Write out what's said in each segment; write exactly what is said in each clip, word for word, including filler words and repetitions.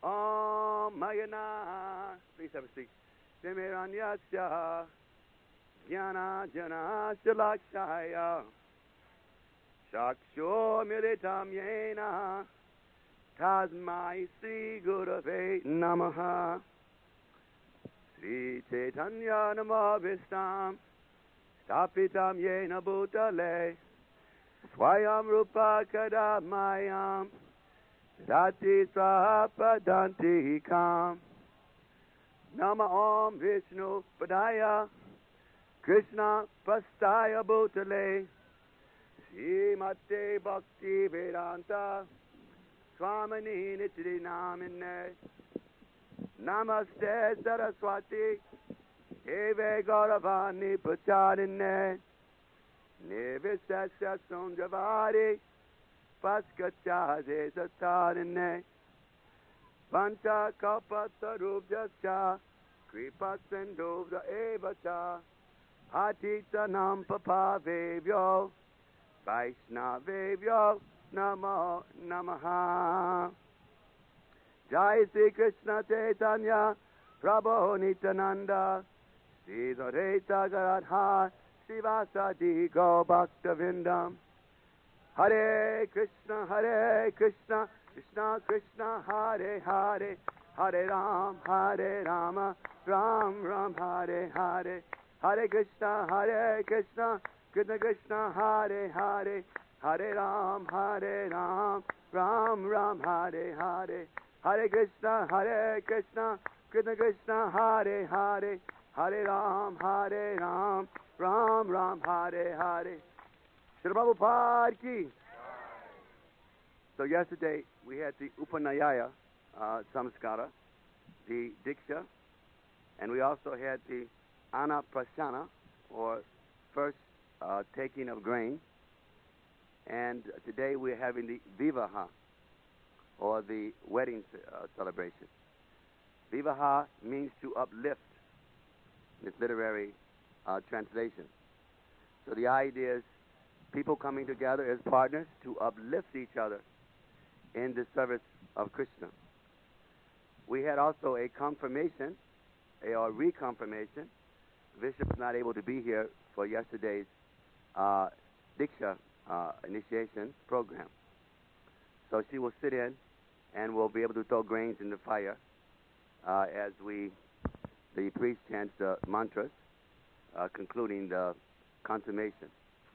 Om Mayana. Please have a seat. Timiranyasya Jnana Jana Shalakshaya Shaksho Militam Yena Tasmai Sri Gurave Namaha Sri Chaitanya Namavistam Stapitam Yena Bhutale Swayam Rupa Kadamayam Dati Swapadanti Kam Nama Om Vishnu Padaya Krishna Pastaya Bhutale Srimate Bhakti Vedanta Swamini Nitri Namine Namaste Saraswati Eve Gauravani Pacharine Nivishasya Sunjavari Paskachaze Satarine Pancha Kapatarubhasya Kripa Sindhuvya Evacha Hatita Nam Papavevyo Vaishnavevyo Namo Namaha Jai Sri Krishna Chaitanya Prabhu Nityananda Sri Dhareta Garadha Srivasadi Go Bhaktavindam Hare Krishna Hare Krishna Krishna Krishna Hare Hare Hare Ram Hare Rama Ram Ram Hare Hare Hare Krishna Hare Krishna Krishna Krishna Hare Hare Hare Ram Hare Ram Ram Ram Hare Hare Hare Krishna Hare Krishna Krishna Krishna Hare Hare Hare Ram Hare Ram Ram Ram Hare Hare Srila Prabhupada ki. So yesterday we had the Upanayaya uh, Samskara, the Diksha, and we also had the Anaprasana, or first uh, taking of grain. And today we're having the Vivaha, or the wedding uh, celebration. Vivaha means to uplift in its literary uh, translation. So the idea is people coming together as partners to uplift each other in the service of Krishna. We had also a confirmation, a or reconfirmation. Bishop was not able to be here for yesterday's uh, Diksha uh, initiation program. So she will sit in and we'll be able to throw grains in the fire uh, as we, the priest chants the mantras, uh, concluding the consummation.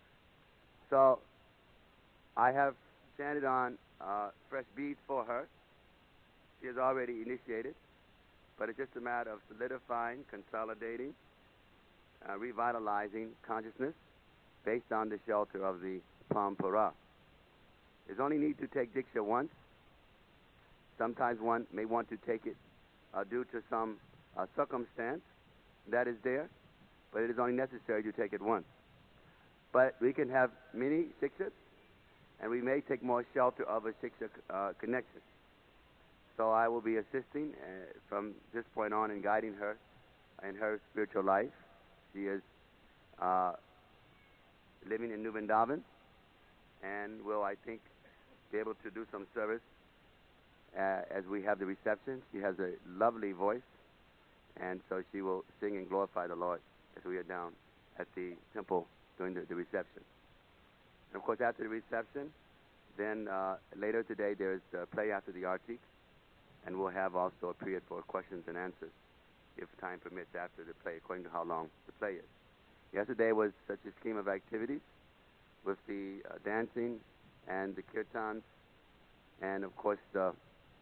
So I have chanted on uh, fresh beads for her. She has already initiated, but it's just a matter of solidifying, consolidating, uh, revitalizing consciousness based on the shelter of the Parampara. There's only need to take Diksha once. Sometimes one may want to take it uh, due to some uh, circumstance that is there, but it is only necessary to take it once. But we can have many Shikshas, and we may take more shelter of a Shiksha uh, connection. So I will be assisting uh, from this point on and guiding her in her spiritual life. She is uh, living in New Vrindavan and will, I think, be able to do some service uh, as we have the reception. She has a lovely voice, and so she will sing and glorify the Lord as we are down at the temple during the, the reception. And of course, after the reception, then uh, later today there's a play after the artik, and we'll have also a period for questions and answers, if time permits, after the play, according to how long the play is. Yesterday was such a scheme of activities with the uh, dancing and the kirtans, and of course the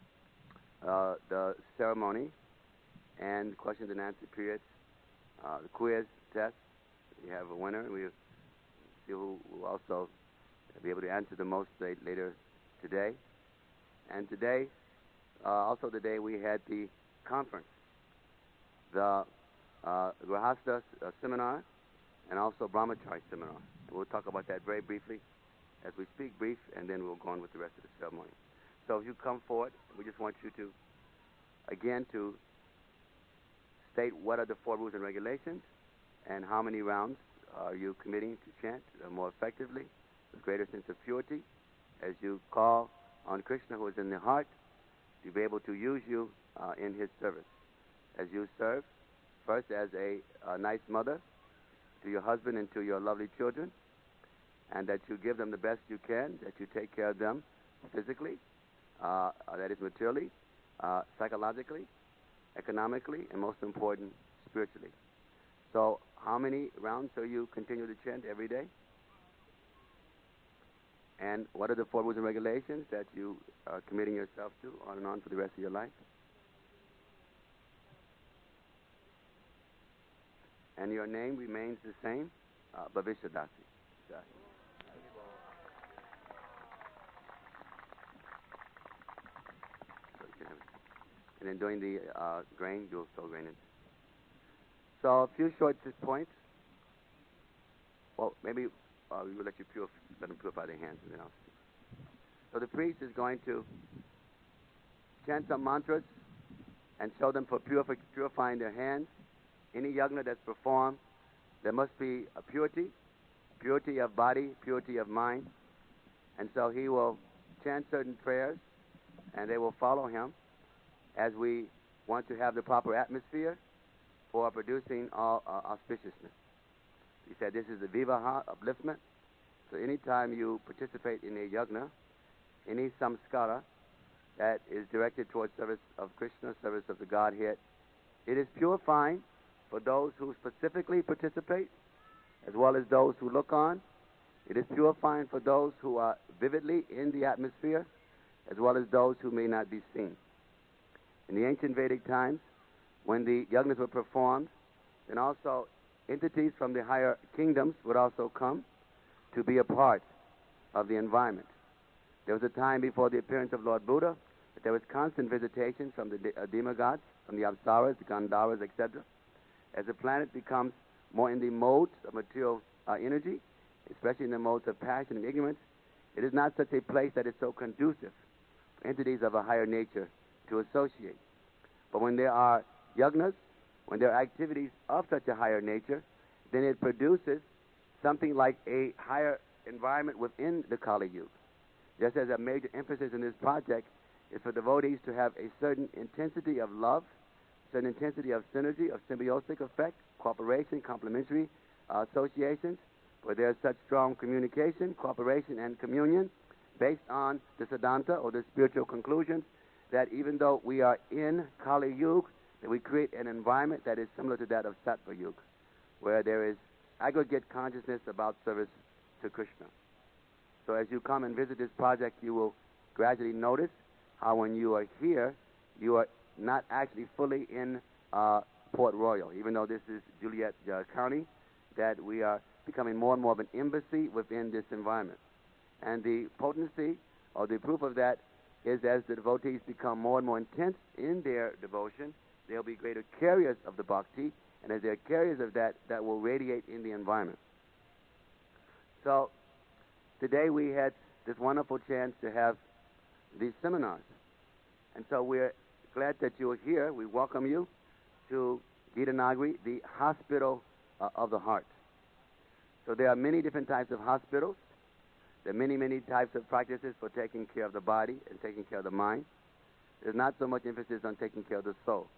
uh, the ceremony and questions and answer periods, uh, the quiz test. We have a winner, and we'll see who will also be able to answer the most later today. And today, uh, also today, we had the conference, the uh, Grahastha uh, seminar, and also Brahmachari seminar. We'll talk about that very briefly as we speak, brief, and then we'll go on with the rest of the ceremony. So if you come forward, we just want you to, again, to state what are the four rules and regulations, and how many rounds are you committing to chant uh, more effectively, with greater sense of purity, as you call on Krishna, who is in the heart, to be able to use you uh, in His service. As you serve, first as a, a nice mother to your husband and to your lovely children, and that you give them the best you can, that you take care of them physically, uh, that is materially, uh, psychologically, economically, and most important, spiritually. So how many rounds do you continue to chant every day? And what are the four rules and regulations that you are committing yourself to on and on for the rest of your life? And your name remains the same, uh, Bhavisha Dasi. And then during the uh, grain, you'll throw grain in. So a few short points. Well, maybe uh, we will let you purify, let them purify their hands and then I'll speak. So the priest is going to chant some mantras and show them for purifi- purifying their hands. Any yagna that's performed, there must be a purity, purity of body, purity of mind. And so he will chant certain prayers and they will follow him as we want to have the proper atmosphere for producing all uh, auspiciousness. He said this is the vivaha, upliftment. So anytime you participate in a yagna, any samskara that is directed towards service of Krishna, service of the Godhead, it is purifying for those who specifically participate, as well as those who look on. It is purifying for those who are vividly in the atmosphere, as well as those who may not be seen. In the ancient Vedic times, when the yagnas were performed, then also entities from the higher kingdoms would also come to be a part of the environment. There was a time before the appearance of Lord Buddha that there was constant visitation from the uh, demigods, from the Apsaras, the Gandharvas, et cetera. As the planet becomes more in the modes of material uh, energy, especially in the modes of passion and ignorance, it is not such a place that is so conducive for entities of a higher nature to associate. But when there are yagnas, when there are activities of such a higher nature, then it produces something like a higher environment within the Kali Yuga. Just as a major emphasis in this project is for devotees to have a certain intensity of love, certain intensity of synergy, of symbiotic effect, cooperation, complementary uh, associations, where there is such strong communication, cooperation, and communion based on the Siddhanta or the spiritual conclusions, that even though we are in Kali Yuga, that we create an environment that is similar to that of Sattva Yuga, where there is aggregate consciousness about service to Krishna. So as you come and visit this project, you will gradually notice how when you are here, you are not actually fully in uh, Port Royal, even though this is Juliet uh, County, that we are becoming more and more of an embassy within this environment. And the potency or the proof of that is as the devotees become more and more intense in their devotion, they'll be greater carriers of the bhakti, and as they're carriers of that, that will radiate in the environment. So today we had this wonderful chance to have these seminars. And so we're glad that you're here. We welcome you to Gita Nagari, the hospital uh, of the heart. So there are many different types of hospitals. There are many, many types of practices for taking care of the body and taking care of the mind. There's not so much emphasis on taking care of the soul.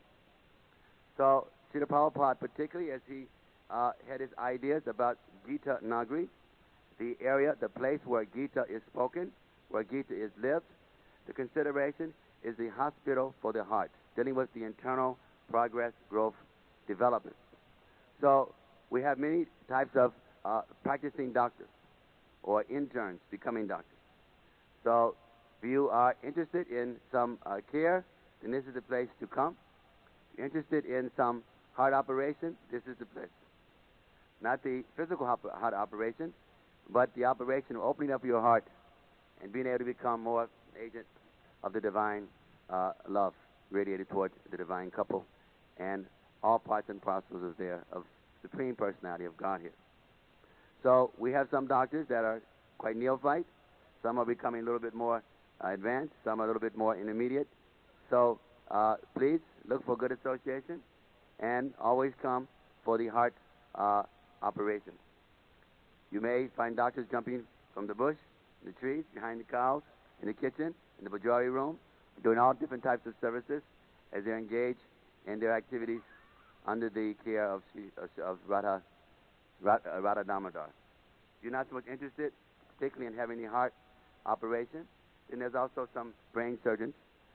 So Srila Prabhupada, particularly as he uh, had his ideas about Gita Nagari, the area, the place where Gita is spoken, where Gita is lived, the consideration is the hospital for the heart, dealing with the internal progress, growth, development. So we have many types of uh, practicing doctors or interns becoming doctors. So if you are interested in some uh, care, then this is the place to come. If you're interested in some heart operation, this is the place. Not the physical heart operation, but the operation of opening up your heart and being able to become more an agent of the divine uh, love radiated towards the divine couple and all parts and parcels of their of Supreme Personality of Godhead. So we have some doctors that are quite neophyte. Some are becoming a little bit more uh, advanced. Some are a little bit more intermediate. So uh, please look for good association and always come for the heart uh, operation. You may find doctors jumping from the bush, the trees, behind the cows, in the kitchen, in the bajari room, doing all different types of services as they're engaged in their activities under the care of, of Radha, Radha, Radha Damodar. If you're not so much interested, particularly in having a heart operation, then there's also some brain surgeons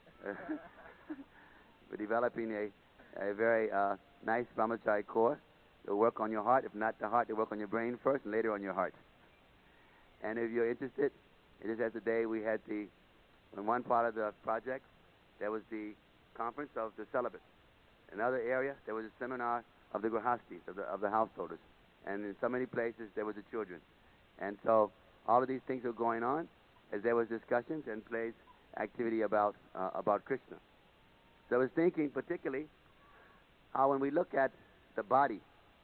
for developing a, a very uh, nice brahmachari core. They'll work on your heart. If not the heart, they'll work on your brain first and later on your heart. And if you're interested, it is as today we had the, in one part of the project, there was the conference of the celibate. In another area, there was a seminar of the grahastis, of the, of the householders. And in so many places, there was the children. And so all of these things were going on as there was discussions and plays activity about, uh, about Krishna. So I was thinking particularly how when we look at the body,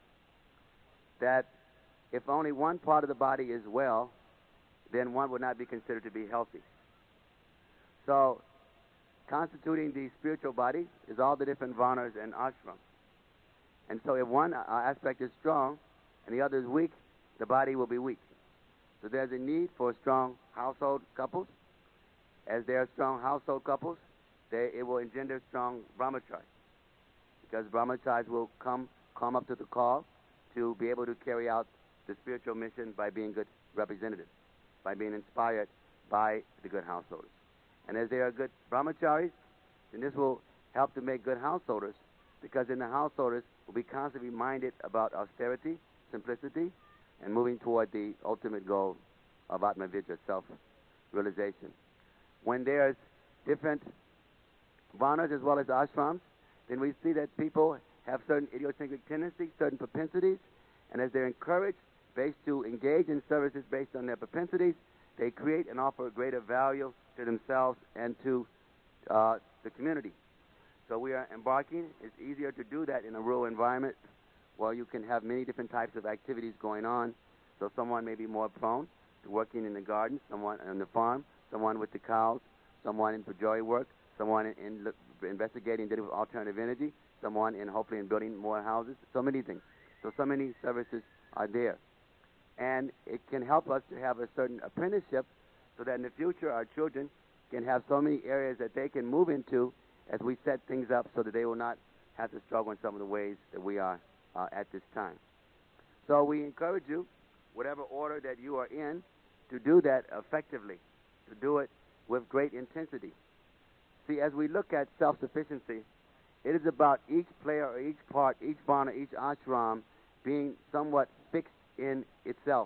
that if only one part of the body is well, then one would not be considered to be healthy. So, constituting the spiritual body is all the different varnas and ashrams. And so if one uh, aspect is strong and the other is weak, the body will be weak. So there's a need for strong household couples. As there are strong household couples, they, it will engender strong brahmacharis. Because brahmacharis will come, come up to the call to be able to carry out the spiritual mission by being good representatives, by being inspired by the good householders. And as they are good brahmacharis, then this will help to make good householders, because in the householders will be constantly minded about austerity, simplicity, and moving toward the ultimate goal of Atma-Vidya, self-realization. When there's different varnas as well as ashrams, then we see that people have certain idiosyncratic tendencies, certain propensities, and as they're encouraged based to engage in services based on their propensities, they create and offer greater value to themselves and to uh, the community. So we are embarking. It's easier to do that in a rural environment where you can have many different types of activities going on. So someone may be more prone to working in the garden, someone on the farm, someone with the cows, someone in pujari work, someone in, in investigating dealing with alternative energy, someone in hopefully in building more houses, so many things. So, so many services are there. And it can help us to have a certain apprenticeship so that in the future our children can have so many areas that they can move into as we set things up so that they will not have to struggle in some of the ways that we are uh, at this time. So we encourage you, whatever order that you are in, to do that effectively, to do it with great intensity. See, as we look at self-sufficiency, it is about each player or each part, each varna, each ashram being somewhat fixed in itself.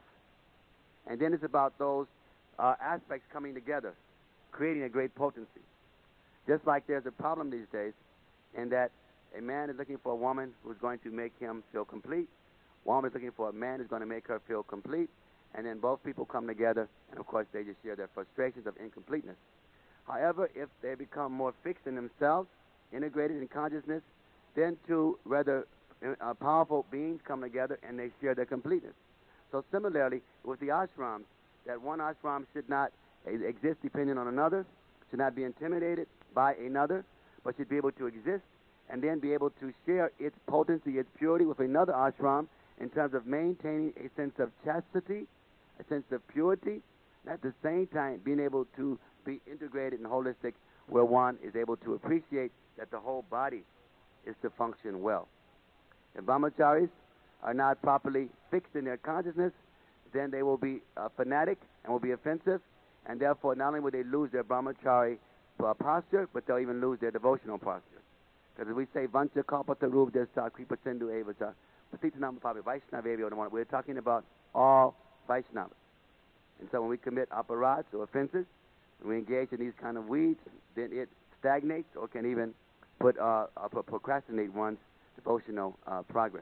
And then it's about those uh, aspects coming together, creating a great potency. Just like there's a problem these days in that a man is looking for a woman who's going to make him feel complete. Woman is looking for a man who's going to make her feel complete. And then both people come together, and of course they just share their frustrations of incompleteness. However, if they become more fixed in themselves, integrated in consciousness, then two rather uh, powerful beings come together and they share their completeness. So similarly, with the ashrams, that one ashram should not exist depending on another, should not be intimidated by another, but should be able to exist and then be able to share its potency, its purity with another ashram in terms of maintaining a sense of chastity, a sense of purity, and at the same time being able to be integrated and holistic, where one is able to appreciate that the whole body is to function well. If brahmacharis are not properly fixed in their consciousness, then they will be uh, fanatic and will be offensive, and therefore not only will they lose their brahmachari uh, posture, but they'll even lose their devotional posture. Because as we say, vancha kalpata rupdesa kripa sindhu evacha, patitanam pavi vaishnavevyo, we're talking about all Vaishnavas. And so when we commit aparats or offenses, when we engage in these kind of weeds, then it stagnates or can even put uh, uh, procrastinate one's devotional uh, progress.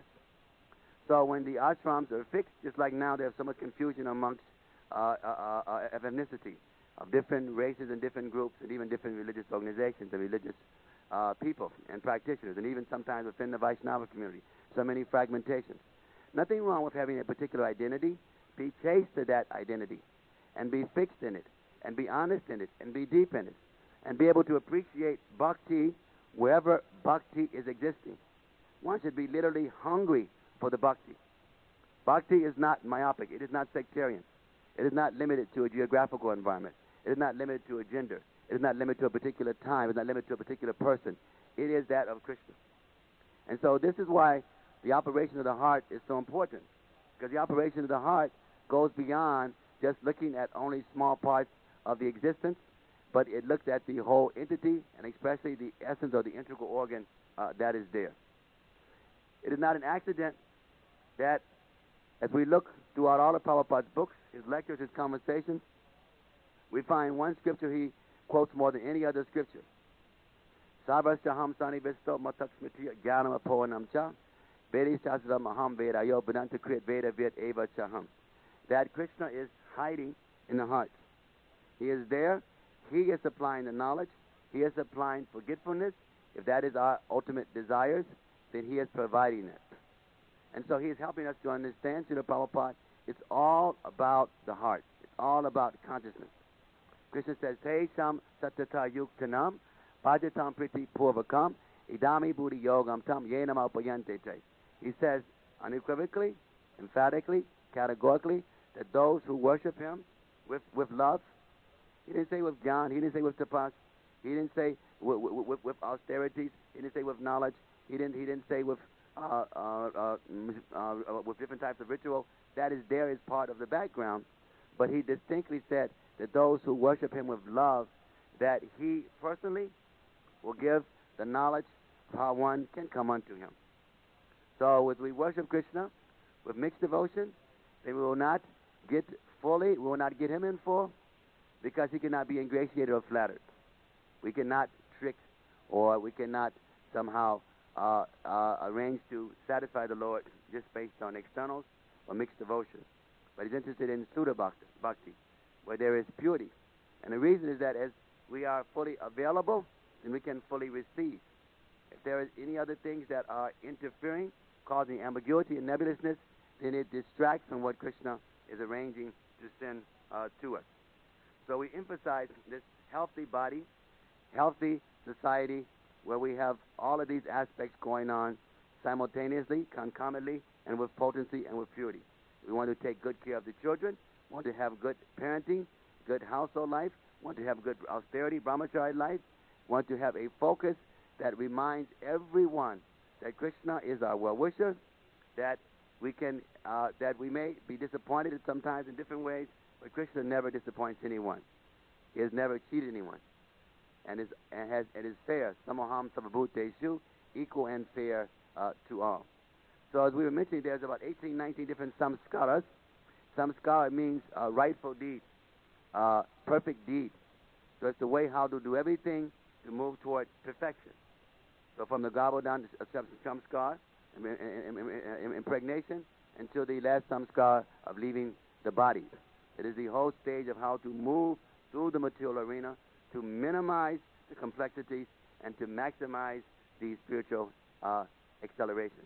So when the ashrams are fixed, just like now there's so much confusion amongst uh, uh, uh, ethnicity of different races and different groups and even different religious organizations and religious uh, people and practitioners, and even sometimes within the Vaishnava community, so many fragmentations. Nothing wrong with having a particular identity. Be chaste to that identity and be fixed in it and be honest in it and be deep in it and be able to appreciate bhakti wherever bhakti is existing. One should be literally hungry for the bhakti. Bhakti is not myopic. It is not sectarian. It is not limited to a geographical environment. It is not limited to a gender. It is not limited to a particular time. It's not limited to a particular person. It is that of Krishna. And so this is why the operation of the heart is so important, because the operation of the heart goes beyond just looking at only small parts of the existence, but it looks at the whole entity and especially the essence or the integral organ uh, that is there. It is not an accident that as we look throughout all of Prabhupada's books, his lectures, his conversations, we find one scripture he quotes more than any other scripture. Sarvasya sani visto mataksmitiya jnanam apohanam cha vedistasram aham vedayo vedanta kriyat veda vid eva chaham. That Krishna is hiding in the heart. He is there. He is supplying the knowledge. He is supplying forgetfulness. If that is our ultimate desires, then he is providing it. And so he is helping us to understand, Srila Prabhupada, it's all about the heart. It's all about consciousness. Krishna says, Te sam satata yuktanam, pajatam priti purvakam, idami buddhi yogam tam yenam alpayante te. He says unequivocally, emphatically, categorically, that those who worship him with, with love, he didn't say with jnana, he didn't say with tapas, he didn't say with, with, with austerities, he didn't say with knowledge, he didn't, he didn't say with, uh, uh, uh, uh, with different types of ritual. That is there as part of the background. But he distinctly said that those who worship him with love, that he personally will give the knowledge of how one can come unto him. So as we worship Krishna with mixed devotion, then we will not get fully, we will not get him in full, because he cannot be ingratiated or flattered. We cannot trick, or we cannot somehow uh, uh, arrange to satisfy the Lord just based on externals or mixed devotion. But he's interested in Sudha Bhakti, bhakti, where there is purity. And the reason is that as we are fully available, then we can fully receive. If there is any other things that are interfering, causing ambiguity and nebulousness, then it distracts from what Krishna is arranging to send uh, to us. So we emphasize this healthy body, healthy society, where we have all of these aspects going on simultaneously, concomitantly, and with potency and with purity. We want to take good care of the children, want to have good parenting, good household life, want to have good austerity, brahmachari life, want to have a focus that reminds everyone that Krishna is our well-wisher, that we can, uh, that we may be disappointed sometimes in different ways, but Krishna never disappoints anyone. He has never cheated anyone, and is and has and is fair. Samoham savabhuteshu, equal and fair uh, to all. So as we were mentioning, there's about eighteen, nineteen different samskaras. Samskara means uh, rightful deed, uh, perfect deed. So it's the way how to do everything to move toward perfection. So from the Garbhodhan samskar, impregnation, until the last samskar of leaving the body. It is the whole stage of how to move through the material arena to minimize the complexities and to maximize the spiritual uh, acceleration.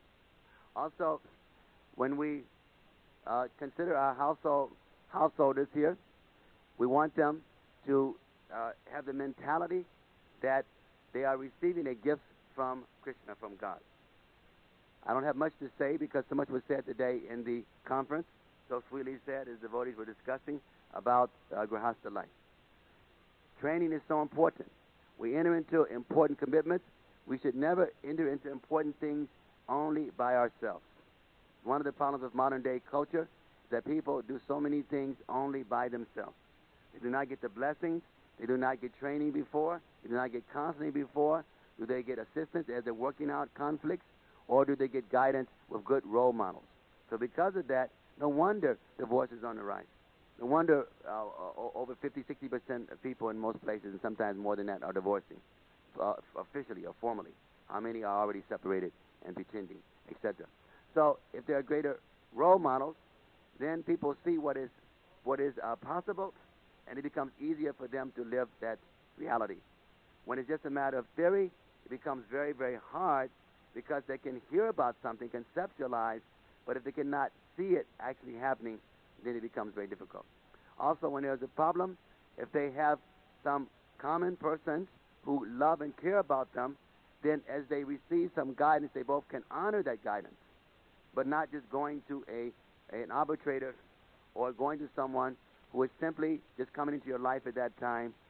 Also, when we uh, consider our household householders here, we want them to uh, have the mentality that they are receiving a gift from Krishna, from God. I don't have much to say because so much was said today in the conference, so sweetly said, as devotees were discussing about uh, Grihastha life. Training is so important. We enter into important commitments. We should never enter into important things only by ourselves. One of the problems of modern day culture is that people do so many things only by themselves. They do not get the blessings. They do not get training before. They do not get counseling before. Do they get assistance as they're working out conflicts? Or do they get guidance with good role models? So because of that, no wonder divorce is on the rise. No wonder uh, over fifty, sixty percent of people in most places, and sometimes more than that, are divorcing, uh, officially or formally. How many are already separated and pretending, et cetera. So if there are greater role models, then people see what is, what is uh, possible, and it becomes easier for them to live that reality. When it's just a matter of theory, it becomes very, very hard because they can hear about something, conceptualize, but if they cannot see it actually happening, then it becomes very difficult. Also, when there's a problem, if they have some common persons who love and care about them, then as they receive some guidance, they both can honor that guidance, but not just going to a an arbitrator or going to someone who is simply just coming into your life at that time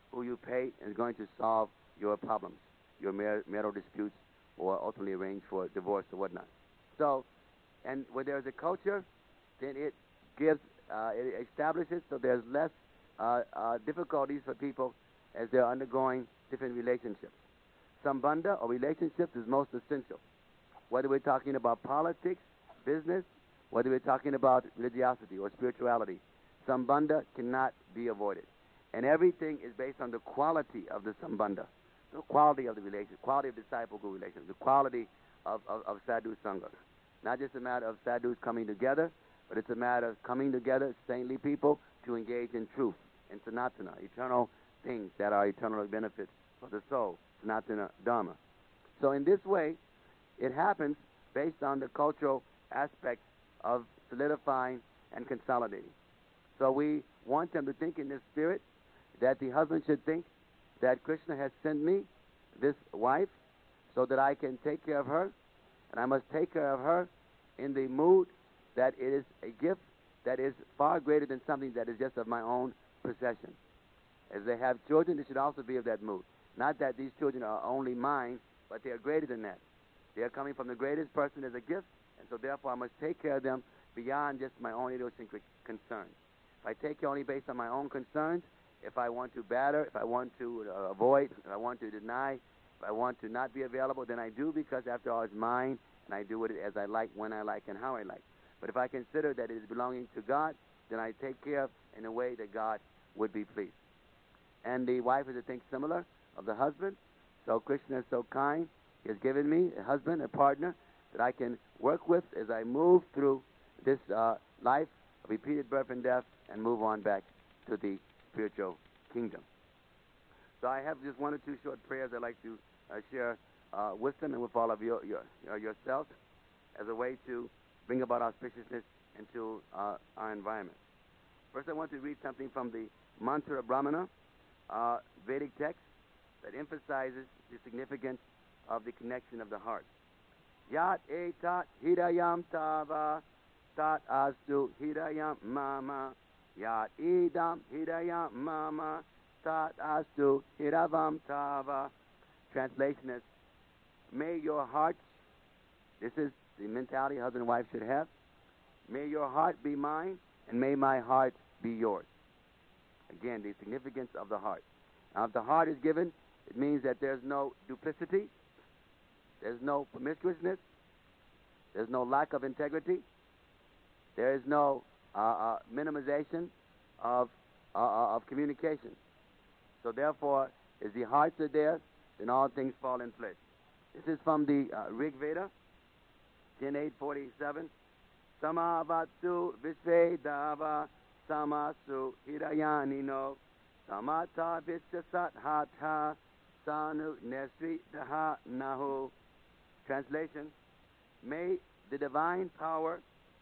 who you pay is going to solve your problems, your mar- marital disputes, or ultimately arrange for divorce or whatnot. So, and where there's a culture, then it gives, uh, it establishes so there's less uh, uh, difficulties for people as they're undergoing different relationships. Sambandha or relationships is most essential. Whether we're talking about politics, business, whether we're talking about religiosity or spirituality, sambandha cannot be avoided. And everything is based on the quality of the sambandha, the quality of the relationship, quality of disciple-guru relationship, the quality of, of, of sadhu sangha. Not just a matter of sadhus coming together, but it's a matter of coming together, saintly people, to engage in truth, in sanatana, eternal things that are eternal benefits for the soul, sanatana dharma. So in this way, it happens based on the cultural aspects of solidifying and consolidating. So we want them to think in this spirit that the husband should think that Krishna has sent me this wife so that I can take care of her, and I must take care of her in the mood that it is a gift that is far greater than something that is just of my own possession. As they have children, they should also be of that mood. Not that these children are only mine, but they are greater than that. They are coming from the greatest person as a gift, and so therefore I must take care of them beyond just my own idiosyncratic concerns. If I take care only based on my own concerns, if I want to batter, if I want to uh, avoid, if I want to deny, if I want to not be available, then I do, because after all it's mine, and I do it as I like, when I like, and how I like. But if I consider that it is belonging to God, then I take care of in a way that God would be pleased. And the wife is to think similar of the husband. So Krishna is so kind. He has given me a husband, a partner, that I can work with as I move through this uh, life of repeated birth and death and move on back to the spiritual kingdom. So I have just one or two short prayers I'd like to uh, share uh, with them and with all of your, your, uh, yourselves as a way to bring about auspiciousness into uh, our environment. First, I want to read something from the Mantra Brahmana, uh, Vedic text that emphasizes the significance of the connection of the heart. Yat etat hidayam tava tat astu hidayam mama. Yat idam hidayam mama tat astu hidavam tava. Translation is, may your heart, this is the mentality husband and wife should have, may your heart be mine, and may my heart be yours. Again, the significance of the heart. Now, if the heart is given, it means that there's no duplicity, there's no promiscuousness, there's no lack of integrity, there is no uh, uh, minimization of, uh, uh, of communication. So therefore, as the hearts are there, then all things fall in place. This is from the uh, Rig Veda, ten eight forty-seven. Samavatsu Visvedava Samasu Hirayanino Samata Visyasat Hatha Sanu Nesri Daha Nahu. Translation, may the divine power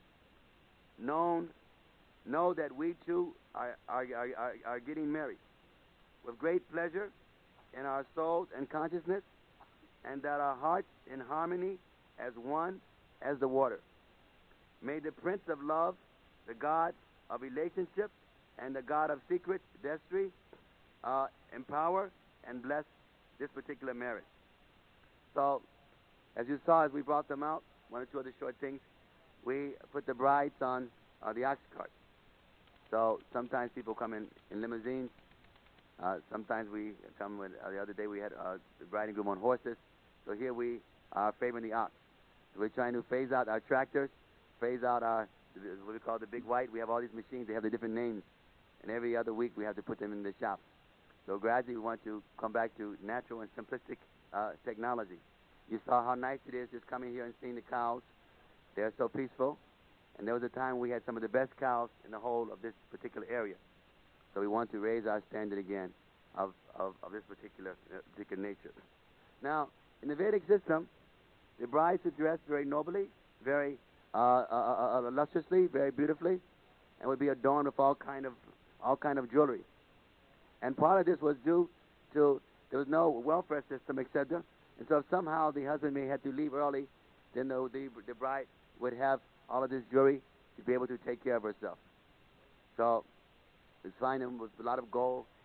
known know that we too are, are, are, are getting married with great pleasure in our souls and consciousness, and that our hearts in harmony as one as the water. May the Prince of Love, the God of relationships, and the God of secrets, Destry, uh, empower and bless this particular marriage. So, as you saw as we brought them out, one or two other short things, we put the brides on uh, the ox cart. So sometimes people come in, in limousines. Uh, sometimes we come with, uh, the other day we had uh, the bride and groom on horses. So here we are favoring the ox. So we're trying to phase out our tractors, phase out our, what we call the big white. We have all these machines. They have the different names. And every other week we have to put them in the shop. So gradually we want to come back to natural and simplistic uh, technology. You saw how nice it is just coming here and seeing the cows. They're so peaceful. And there was a time we had some of the best cows in the whole of this particular area. So we want to raise our standard again of, of, of this particular, uh, particular nature. Now, in the Vedic system, the brides are dressed very nobly, very uh, uh, uh, uh, lusciously, very beautifully, and would be adorned with all kind of all kind of jewelry. And part of this was due to there was no welfare system, et cetera. And so if somehow the husband may have to leave early, then the, the the bride would have all of this jewelry to be able to take care of herself. So it's fine with a lot of gold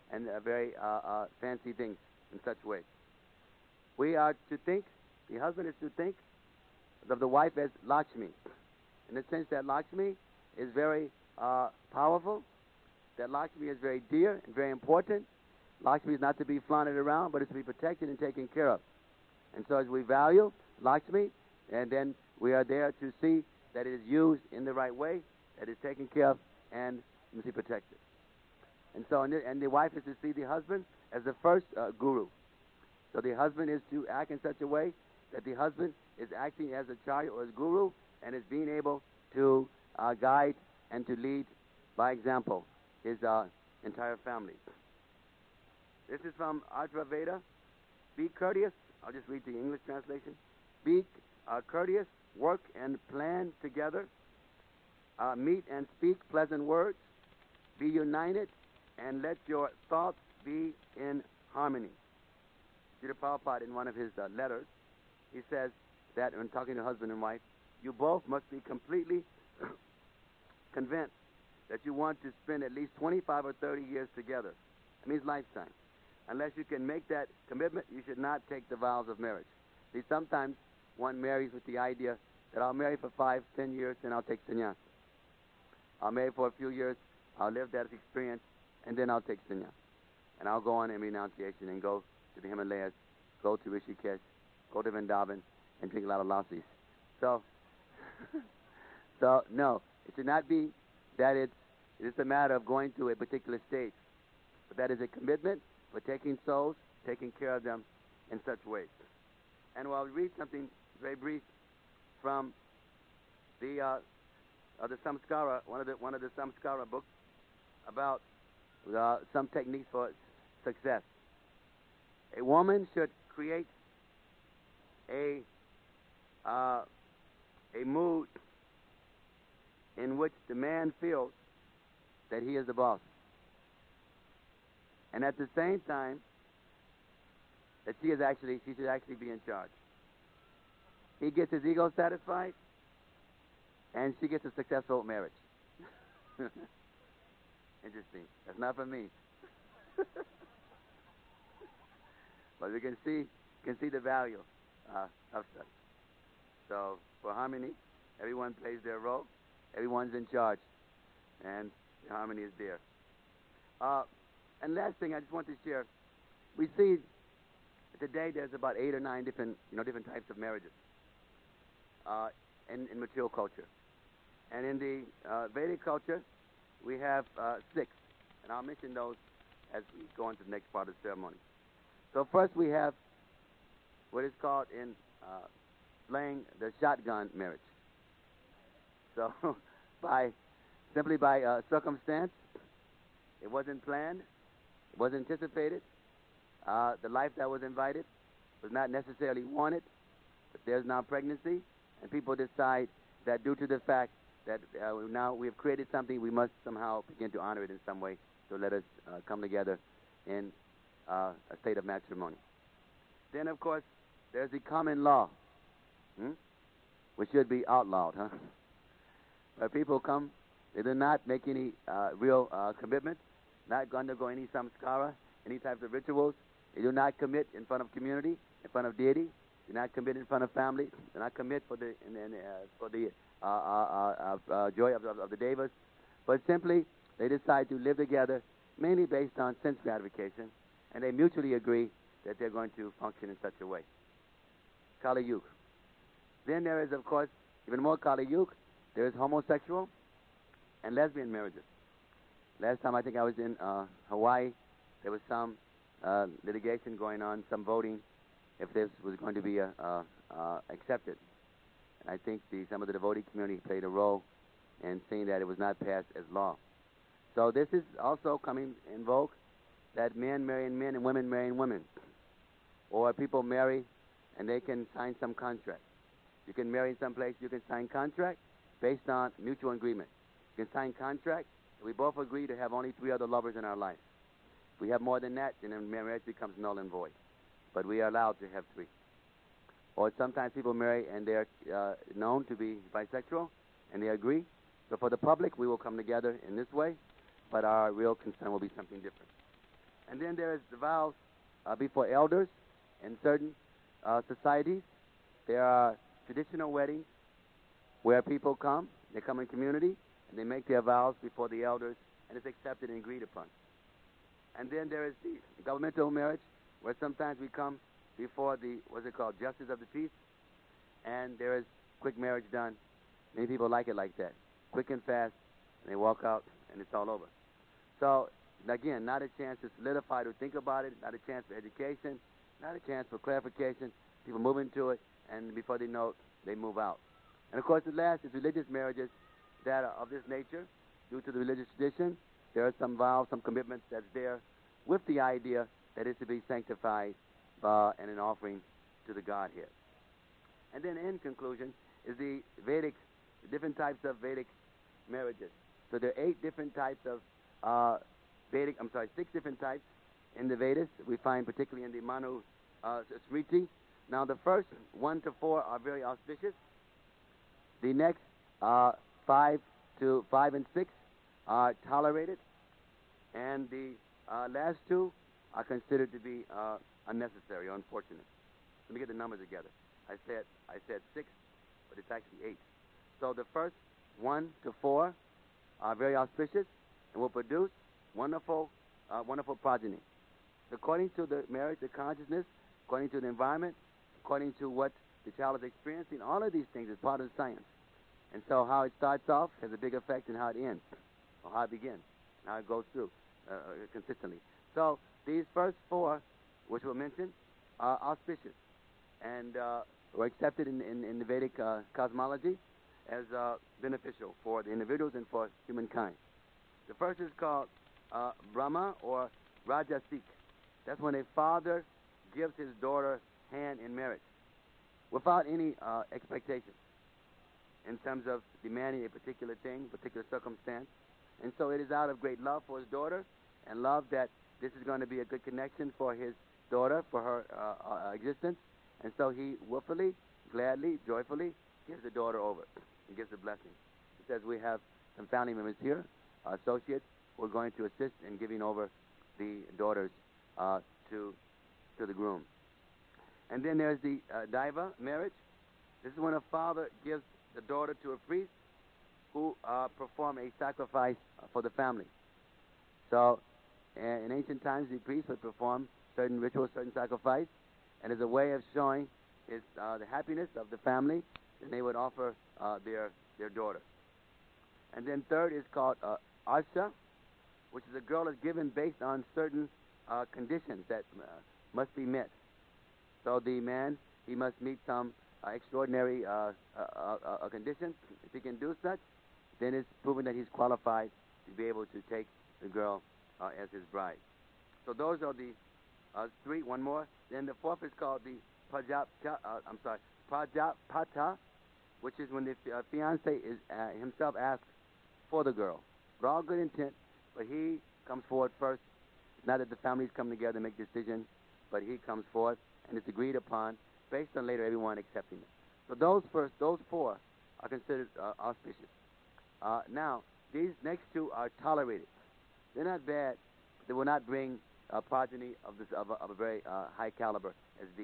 and uh, very uh, uh, fancy things in such ways. We are to think, the husband is to think of the wife as Lakshmi, in the sense that Lakshmi is very uh, powerful, that Lakshmi is very dear and very important. Lakshmi is not to be flaunted around, but is to be protected and taken care of. And so as we value Lakshmi, and then we are there to see that it is used in the right way, that it is taken care of, and must be protected. And so, and the, and the wife is to see the husband as the first uh, guru. So the husband is to act in such a way that the husband is acting as a charya or as guru, and is being able to uh, guide and to lead by example his uh, entire family. This is from Atharva Veda. Be courteous. I'll just read the English translation. Be uh, courteous, work and plan together, uh, meet and speak pleasant words, be united, and let your thoughts be in harmony. Srila Prabhupada, in one of his uh, letters, he says that when talking to husband and wife, you both must be completely convinced that you want to spend at least twenty-five or thirty years together. It means lifetime. Unless you can make that commitment, you should not take the vows of marriage. See, sometimes one marries with the idea that I'll marry for five, ten years, and I'll take sannyas. I'll marry for a few years, I'll live that experience, and then I'll take sannyas. And I'll go on in renunciation and go to the Himalayas, go to Rishikesh, go to Vrindavan, and drink a lot of lassis. So, so no, it should not be that it's, it's a matter of going to a particular stage, but that is a commitment for taking souls, taking care of them in such ways. And I'll read something very brief from the uh, uh, the Samskara, one of the one of the Samskara books about uh, some techniques for success. A woman should create a uh, a mood in which the man feels that he is the boss, and at the same time that she is actually she should actually be in charge. He gets his ego satisfied, and she gets a successful marriage. Interesting. That's not for me. But we can see can see the value uh, of such. So for harmony, everyone plays their role. Everyone's in charge, and the harmony is there. Uh, and last thing I just want to share, we see today there's about eight or nine different you know different types of marriages uh, in, in material culture. And in the uh, Vedic culture, we have uh, six. And I'll mention those as we go into the next part of the ceremony. So first we have what is called in uh, slang the shotgun marriage. So by simply by uh, circumstance, it wasn't planned, it wasn't anticipated. Uh, the life that was invited was not necessarily wanted, but there's now pregnancy, and people decide that due to the fact that uh, now we have created something, we must somehow begin to honor it in some way. So let us uh, come together in uh, a state of matrimony. Then, of course, there's the common law, hmm? which should be outlawed, huh? Where people come, they do not make any uh, real uh, commitment, not undergo any samskara, any types of rituals. They do not commit in front of community, in front of deity. Do not commit in front of family. Do not commit for the in, in, uh, for the uh, uh, uh, uh, joy of, of, of the devas. But simply, they decide to live together, mainly based on sense gratification, and they mutually agree that they're going to function in such a way. Kali Yuga. Then there is, of course, even more Kali Yuga. There is homosexual and lesbian marriages. Last time I think I was in uh, Hawaii, there was some uh, litigation going on, some voting, if this was going to be uh, uh, uh, accepted. And I think the, some of the devotee community played a role in seeing that it was not passed as law. So this is also coming in vogue, that men marrying men and women marrying women. Or people marry and they can sign some contract. You can marry in some place, you can sign contract based on mutual agreement. You can sign contract, we both agree to have only three other lovers in our life. If we have more than that, then marriage becomes null and void. But we are allowed to have three. Or sometimes people marry and they're uh, known to be bisexual, and they agree. So for the public, we will come together in this way, but our real concern will be something different. And then there is the vows uh, before elders in certain uh, societies. There are traditional weddings where people come, they come in community, and they make their vows before the elders, and it's accepted and agreed upon. And then there is the governmental marriage, where sometimes we come before the, what's it called, justice of the peace, and there is quick marriage done. Many people like it like that, quick and fast, and they walk out, and it's all over. So, again, not a chance to solidify, to think about it, not a chance for education, not a chance for clarification. People move into it, and before they know it, they move out. And, of course, the last is religious marriages that are of this nature. Due to the religious tradition, there are some vows, some commitments that's there with the idea that it's to be sanctified uh, and an offering to the Godhead. And then in conclusion is the Vedic, the different types of Vedic marriages. So there are eight different types of uh, Vedic, I'm sorry, six different types in the Vedas. We find particularly in the Manu uh, Smriti. Now the first one to four are very auspicious. The next uh, five to five and six are tolerated, and the uh, last two are considered to be uh, unnecessary or unfortunate. Let me get the numbers together. I said I said six, but it's actually eight. So the first one to four are very auspicious and will produce wonderful, uh, wonderful progeny. According to the marriage, the consciousness, according to the environment, according to what the child is experiencing, all of these things is part of the science. And so how it starts off has a big effect in how it ends, or how it begins, and how it goes through uh, consistently. So these first four, which were mentioned, are auspicious and uh, were accepted in, in, in the Vedic uh, cosmology as uh, beneficial for the individuals and for humankind. The first is called uh, Brahma or Rajasik. That's when a father gives his daughter hand in marriage without any uh, expectation in terms of demanding a particular thing, particular circumstance. And so it is out of great love for his daughter and love that this is going to be a good connection for his daughter, for her uh, uh, existence. And so he willfully, gladly, joyfully gives the daughter over and gives the blessing. He says we have some family members here, uh, associates, who are going to assist in giving over the daughters uh, to, to the groom. And then there's the uh, Daiva marriage. This is when a father gives the daughter to a priest who uh, perform a sacrifice for the family. So uh, in ancient times, the priest would perform certain rituals, certain sacrifice, and as a way of showing his, uh, the happiness of the family, then they would offer uh, their, their daughter. And then third is called uh, Arsha, which is a girl is given based on certain uh, conditions that uh, must be met. So the man, he must meet some uh, extraordinary uh, uh, uh, uh, conditions. If he can do such, then it's proven that he's qualified to be able to take the girl uh, as his bride. So those are the uh, three. One more. Then the fourth is called the Prajap, uh, I'm sorry, Prajapata, which is when the uh, fiance is uh, himself asks for the girl. For all good intent, but he comes forward first. It's not that the families come together and make decisions, but he comes forward, and it's agreed upon based on later everyone accepting it. So those first, those four are considered uh, auspicious. Uh, now, these next two are tolerated. They're not bad. They will not bring a progeny of, this, of, a, of a very uh, high caliber as these.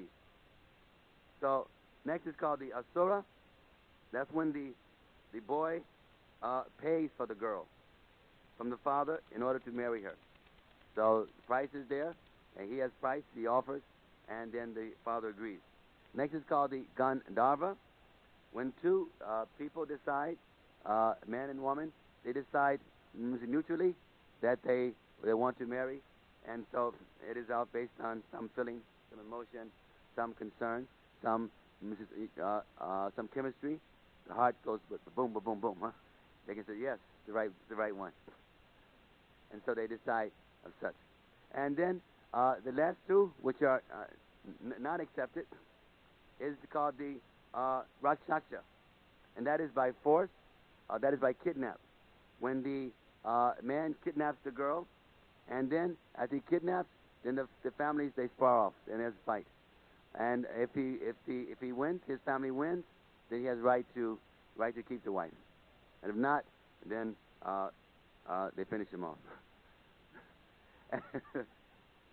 So next is called the Asura. That's when the, the boy uh, pays for the girl from the father in order to marry her. So the price is there, and he has price, he offers, and then the father agrees. Next is called the Gandharva. When two uh, people decide, uh, man and woman, they decide mutually that they, they want to marry, and so it is out based on some feeling, some emotion, some concern, some uh, uh, some chemistry. The heart goes boom, boom, boom, boom. Huh? They can say yes, the right, the right one, and so they decide of such. And then uh, the last two, which are uh, n- not accepted, is called the uh, Rakshasa, and that is by force, uh, that is by kidnap. When the uh, man kidnaps the girl, and then as he kidnaps, then the, the families, they spar off, and there's a fight. And if he if he if he wins, his family wins, then he has right to right to keep the wife. And if not, then uh, uh, they finish him off.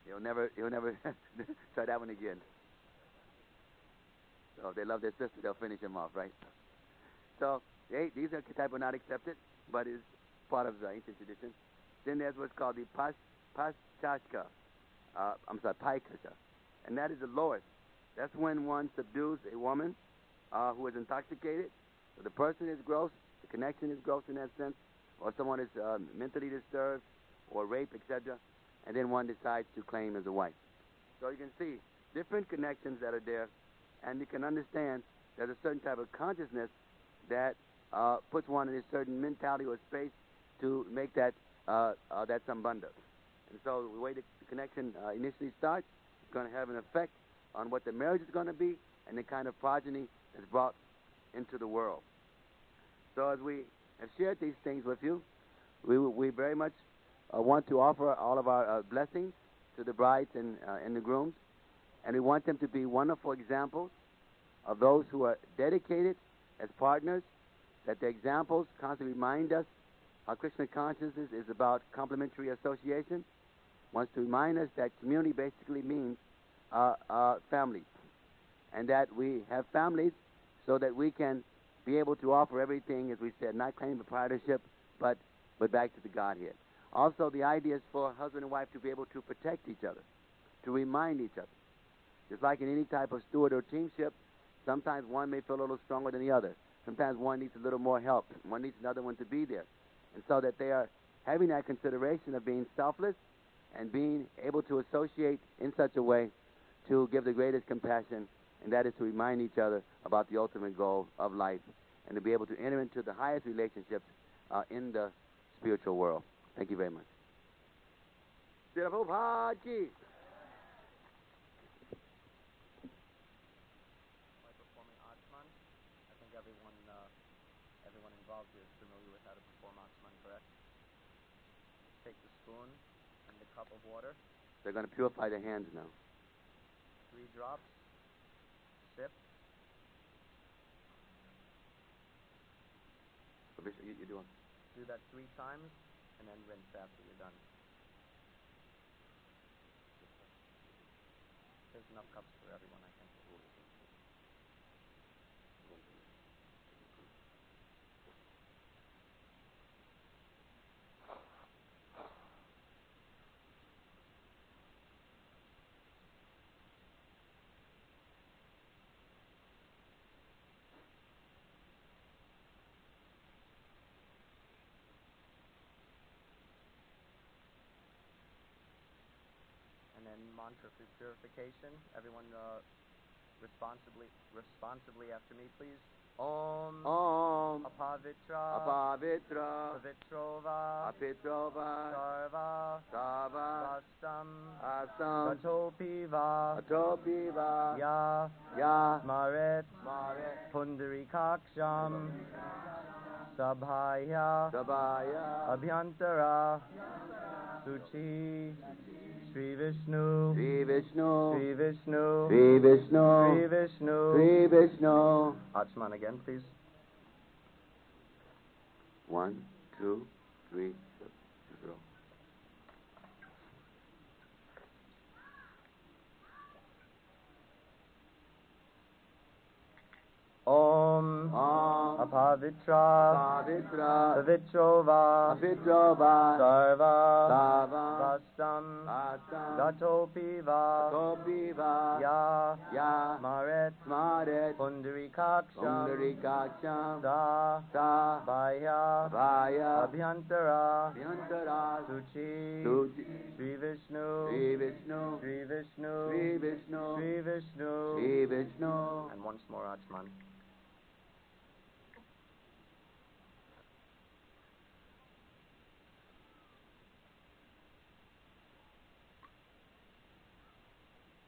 He'll never, he'll never try that one again. So if they love their sister, they'll finish him off, right? So they, these are type of not accepted, but it's part of the ancient tradition. Then there's what's called the pas, paschashka. Uh, I'm sorry, paikasha. And that is the lowest. That's when one subdues a woman uh, who is intoxicated. So the person is gross, the connection is gross in that sense, or someone is uh, mentally disturbed, or rape, et cetera. And then one decides to claim as a wife. So you can see different connections that are there, and you can understand there's a certain type of consciousness that uh, puts one in a certain mentality or space to make that uh, uh, that sambandha. And so the way the, the connection uh, initially starts is going to have an effect on what the marriage is going to be and the kind of progeny that's brought into the world. So as we have shared these things with you, we, we very much uh, want to offer all of our uh, blessings to the brides and, uh, and the grooms, and we want them to be wonderful examples of those who are dedicated as partners, that the examples constantly remind us how Krishna consciousness is about complementary association. Wants to remind us that community basically means uh, uh, family, and that we have families so that we can be able to offer everything, as we said, not claiming proprietorship, but, but back to the Godhead. Also, the idea is for husband and wife to be able to protect each other, to remind each other. Just like in any type of steward or teamship, sometimes one may feel a little stronger than the other. Sometimes one needs a little more help. One needs another one to be there. And so that they are having that consideration of being selfless and being able to associate in such a way to give the greatest compassion, and that is to remind each other about the ultimate goal of life and to be able to enter into the highest relationships uh, in the spiritual world. Thank you very much. Prabhupada ki. By performing Achman, I think everyone, uh, everyone involved here is familiar with how to perform Achman, correct? Take the spoon and the cup of water. They're going to purify their hands now. Three drops. Sip. You, you do it. Do that three times, and then rinse after you're done. There's enough cups for everyone, I think. And then mantra for purification. Everyone uh, responsibly, responsibly after me, please. Om. Om. Apavitra. Apavitra. Pavitrova. Apitrova. Sarva. Sava. Vastam. Asam. Gatopiva. Atopiva. Ya. Ya. Smaret. Mare. Pundarikaksham. Sabhaya. Sabaya. Abhyantara. Suchi. Sri Vishnu. Sri Vishnu. Sri Vishnu. Sri Vishnu. Sri Vishnu. Sri Vishnu. Achman again, please. One, two, three, zero. Om. Om. Apavitra. Pavitra. Pavitrova. Apitrova. Sarva. Sava. Vastam. Asam. Gatopiva. Atopiva. Ya. Ya. Smaret. Smaret. Pundarikaksham. Pundarikaksham. Sa. Sa. Bhaya. Vaya. Abhyantara. Vyantara. Suchi. Suchi. Sri Vishnu. Sri Vishnu. Sri Vishnu. Sri Vishnu. Sri Vishnu. Sri Vishnu. And once more, Achman.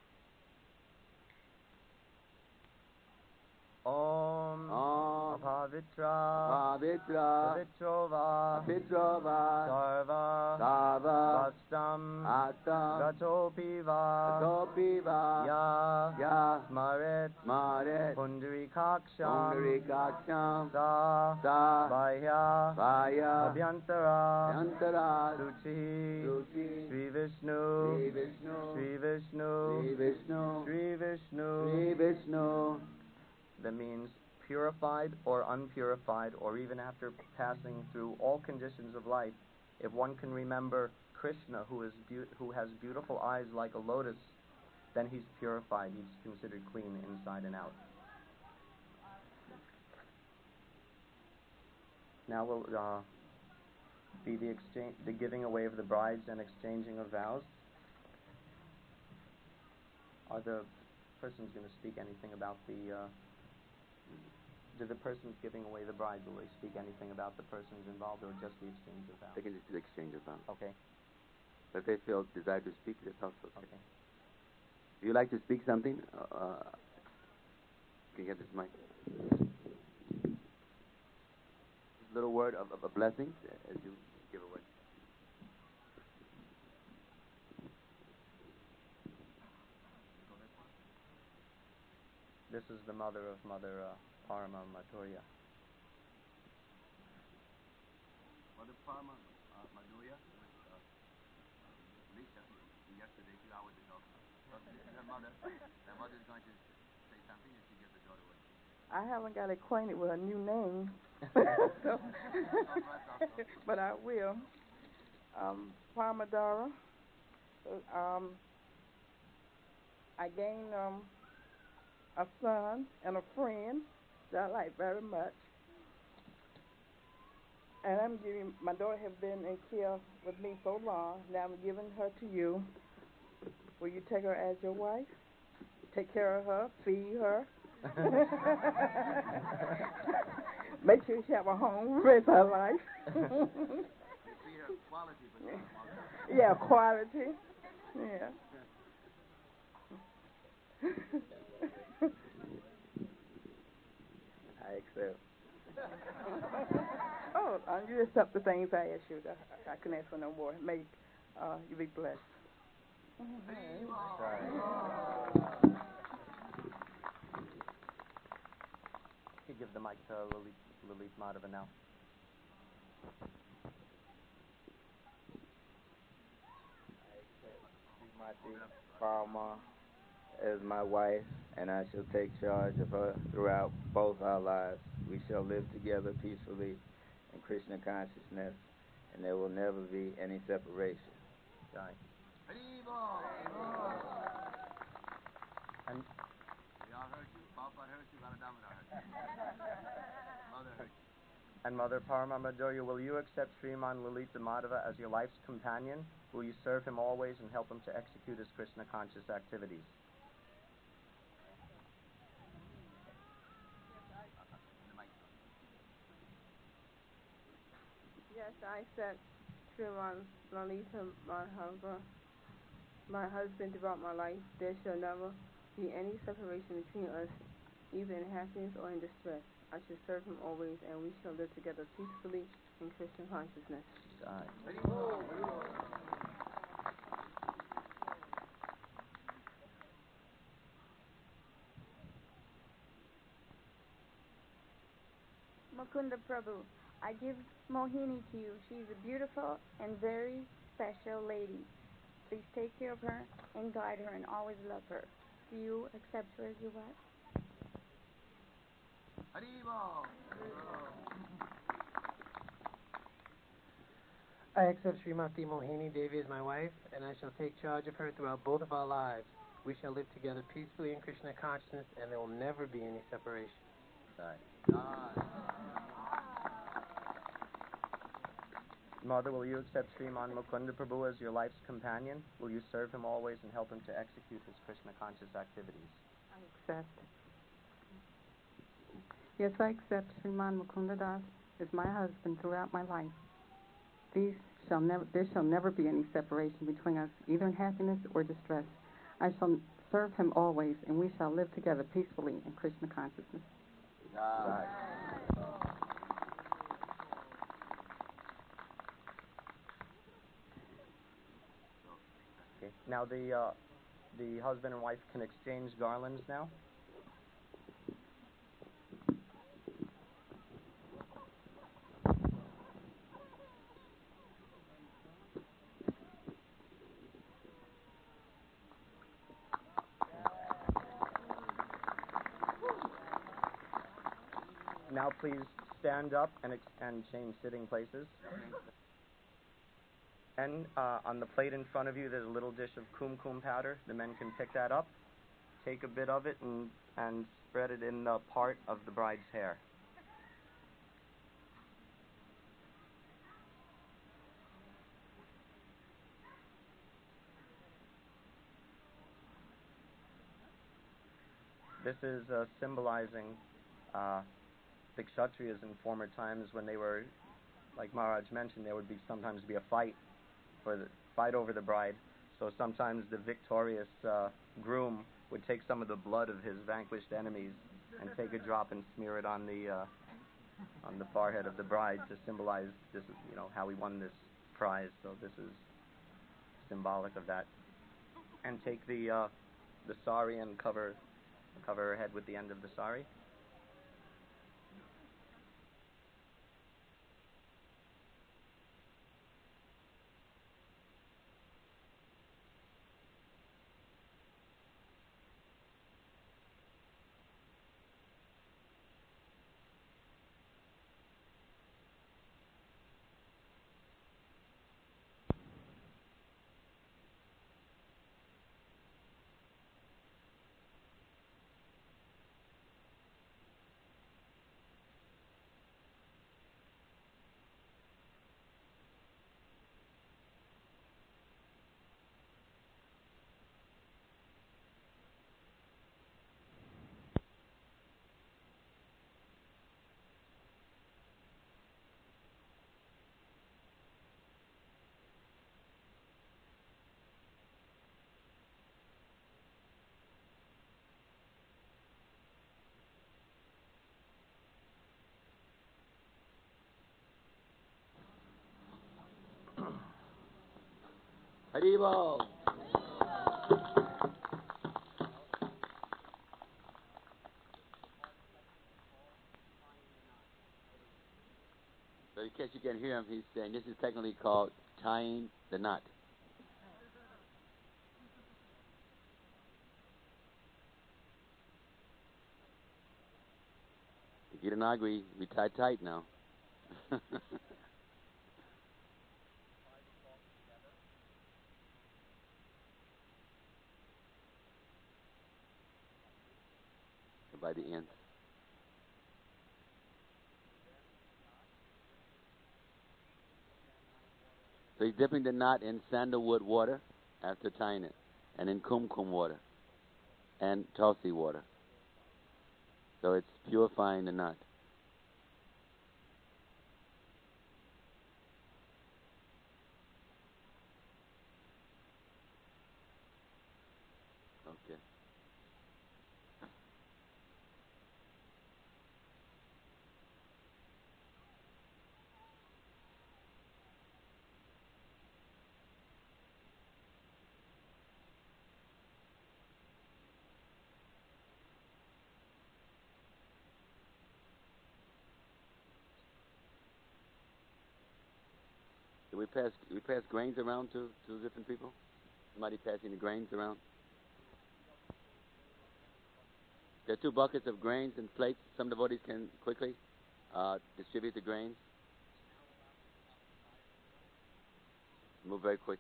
Om. Om. Apavitra. Pavitra, Pavitra, Pavitrova, Pitrova, Sarva, Sava, Vastam, Atam, Gatopiva, Topiva, Ya, Ya, Smarit, Maret, Pundarikaksham, Pundarikaksham, Sa, Sa, Vaya, Vaya, Abhyantara, Yantara, Suchi, Suchi, Sri Vishnu, Sri Vishnu, Sri Vishnu, Sri Vishnu, Sri Vishnu. Sri Vishnu. That means purified or unpurified, or even after passing through all conditions of life, if one can remember Krishna, who is beau- who has beautiful eyes like a lotus, then he's purified. He's considered clean inside and out. Now will uh, be the exchange, the giving away of the brides and exchanging of vows. Are the persons going to speak anything about the? Uh, do the persons giving away the bride, will they speak anything about the persons involved, or just the exchange of vows? They can just do the exchange of vows. Okay. But if they feel desire to speak, that's also okay. Okay. If you like to speak something, uh, can you get this mic? Just a little word of, of a blessing as you give away. This is the mother of Mother uh, Parama Madhurya. Mother Parama uh, Madhurya was uh, Lisa yesterday, two hours ago. So this is her mother. Her mother is going to say something and she gives her daughter away. I haven't got acquainted with her new name, so, but I will. Um, Parmadara. Um, I gained um, a son and a friend that I like very much. And I'm giving, my daughter has been in care with me so long, now I'm giving her to you. Will you take her as your wife? Take care of her, feed her. Make sure she have a home, raise her life. See her quality, but Yeah, quality. Yeah. I accept. Oh, uh, you accept the things I asked you. I, I couldn't ask for no more. May uh, you be blessed. You give the mic to Lalit, Lalit Madhava now. I accept Srimati Parama as my wife, and I shall take charge of her throughout both our lives. We shall live together peacefully in Krishna consciousness, and there will never be any separation. Jai. And And we all heard you. Prabhupada heard you. Radhamana heard you. Mother heard you. And Mother Parama Madhurya, will you accept Sriman Lalita Madhava as your life's companion? Will you serve him always and help him to execute his Krishna conscious activities? Yes, I accept Sriman Lalita Madhava, my husband, throughout my life. There shall never be any separation between us, either in happiness or in distress. I shall serve him always, and we shall live together peacefully in Krishna consciousness. Jai. Mukunda Prabhu, I give Mohini to you. She's a beautiful and very special lady. Please take care of her and guide her and always love her. Do you accept her as your wife? I accept Srimati Mohini Devi as my wife, and I shall take charge of her throughout both of our lives. We shall live together peacefully in Krishna consciousness, and there will never be any separation. Jai. Mother, will you accept Sriman Mukunda Prabhu as your life's companion? Will you serve him always and help him to execute his Krishna conscious activities? I accept. Yes, I accept Sriman Mukunda Das as my husband throughout my life. These shall never, there shall never be any separation between us, either in happiness or distress. I shall serve him always, and we shall live together peacefully in Krishna consciousness. Right. Okay. Now the uh, the husband and wife can exchange garlands now. Now please stand up and ex- and change sitting places. And uh, on the plate in front of you, there's a little dish of kumkum powder. The men can pick that up, take a bit of it, and and spread it in the part of the bride's hair. This is uh, symbolizing uh, the Kshatriyas in former times when they were, like Maharaj mentioned, there would be sometimes be a fight for the fight over the bride. So sometimes the victorious uh, groom would take some of the blood of his vanquished enemies and take a drop and smear it on the uh, on the forehead of the bride to symbolize this, you know, how he won this prize. So this is symbolic of that. And take the uh, the sari and cover cover her head with the end of the sari. Haribol. So in case you can hear him, he's saying this is technically called tying the knot. If you don't agree, we tie tight now. By the end. So he's dipping the knot in sandalwood water after tying it, and in kumkum water, and tulsi water. So it's purifying the knot. Okay. Do we pass we pass grains around to, to different people? Somebody passing the grains around? There are two buckets of grains and plates. Some devotees can quickly uh, distribute the grains. Move very quick.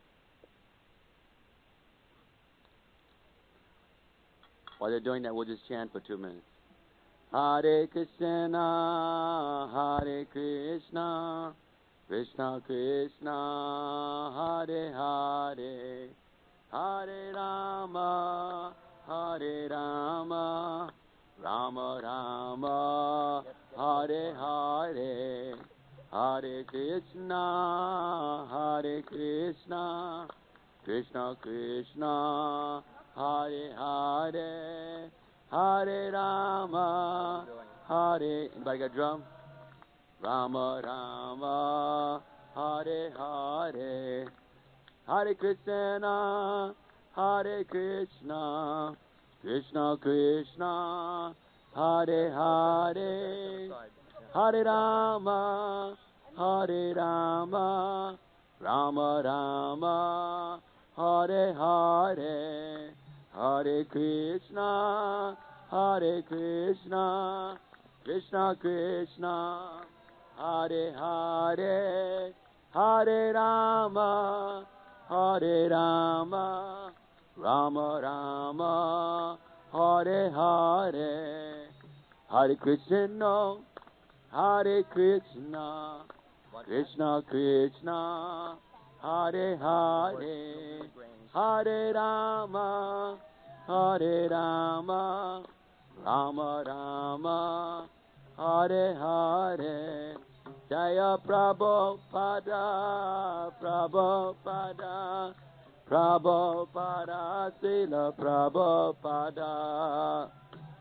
While they're doing that, we'll just chant for two minutes. Hare Krishna, Hare Krishna, Krishna Krishna, Hare Hare, Hare Rama, Hare Rama, Rama Rama, Hare Hare, Hare Krishna, Hare Krishna, Krishna Krishna, Hare Hare, Hare Rama, Hare. Anybody got a drum? Rama Rama, Hare Hare, Hare Krishna, Hare Krishna, Krishna Krishna, Hare Hare, Hare Rama, Hare Rama, Rama Rama, Hare Hare, Hare Krishna, Hare Krishna, Krishna Krishna, Hare Hare, Hare Rama, Hare Rama, Rama Rama, Hare Hare, Hare Krishna, Hare Krishna, Krishna Krishna, Hare Hare, Hare Rama, Hare Rama, Rama Rama, Hare Hare, Jaya Prabhupada, Prabhupada, Prabhupada, Srila Prabhupada.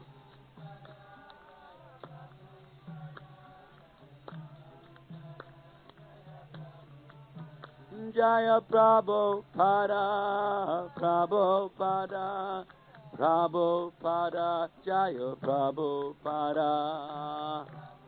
Jaya Prabhupada, Prabhupada, Prabhupada, Jaya Prabhupada.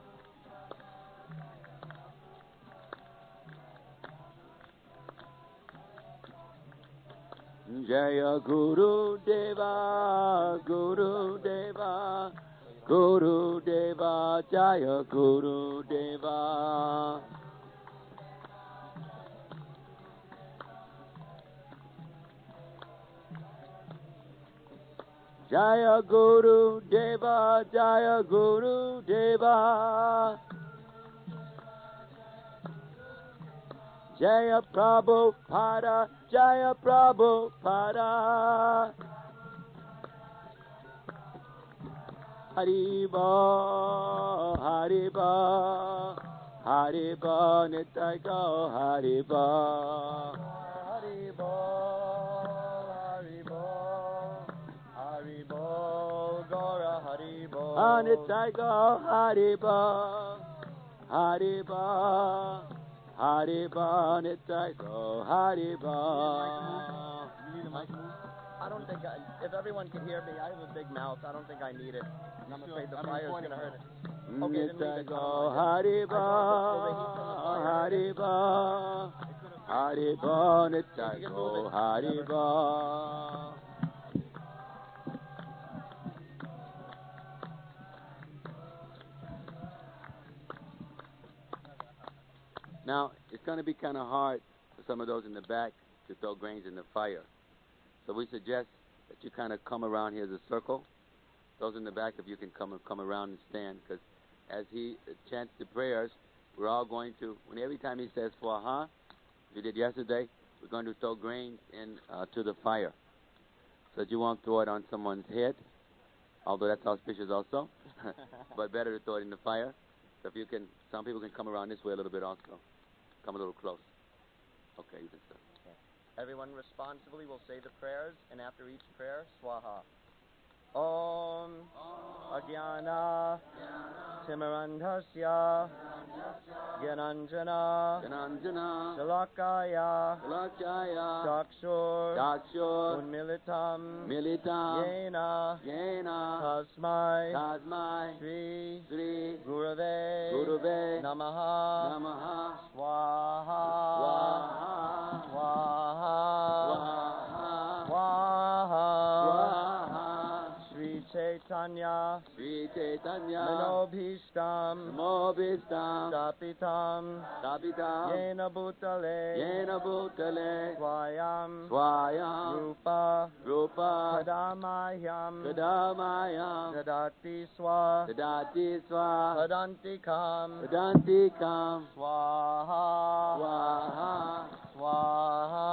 Jaya Guru Deva, Guru Deva, Guru Deva, Jaya Guru Deva. Jaya Guru Deva, Jaya Guru Deva. Jaya Prabhupada, Jaya Prabhupada. Haribo, Haribo, Haribo, Nitai Go, Haribo. Haribo, Haribo, Haribo, Gora Haribo. Nitai Go, Haribo, Haribo. Haribo, Nitai Go, Haribo. I don't think I, if everyone can hear me, I have a big mouth. I don't think I need it. And I'm afraid the fire is going to hurt it. Okay, then leave it. Go, Haribo, Haribo, Haribo, Nitai Go, Haribo. Now, it's going to be kind of hard for some of those in the back to throw grains in the fire. So we suggest that you kind of come around here as a circle. Those in the back, if you can come come around and stand, because as he chants the prayers, we're all going to, when every time he says Swaha, as we did yesterday, we're going to throw grains in uh, to the fire. So that you won't throw it on someone's head, although that's auspicious also, but better to throw it in the fire. So if you can, some people can come around this way a little bit also. Come a little close. Okay, you can start. Everyone responsibly will say the prayers, and after each prayer, Swaha. Om Agyana Timirandhasya Gyananjana Gyananjana Shalakaya Shalakaya Chakshur Chakshur Unmilitam Militam Yena Yena Tasmai Tasmai Shri Shri Gurave Gurave Namaha Namaha Swaha Swaha Swaha Swaha Sri Chaitanya Sri Chaitanya Manobhishtam Manobhishtam Stapitam Stapitam Yena Bhutale Yena Bhutale Swayam Swayam Rupa Rupa Kadamayam Kadamayam Dadati Swa Dadati Swa Padantikam Padantikam Swaha Swaha Swaha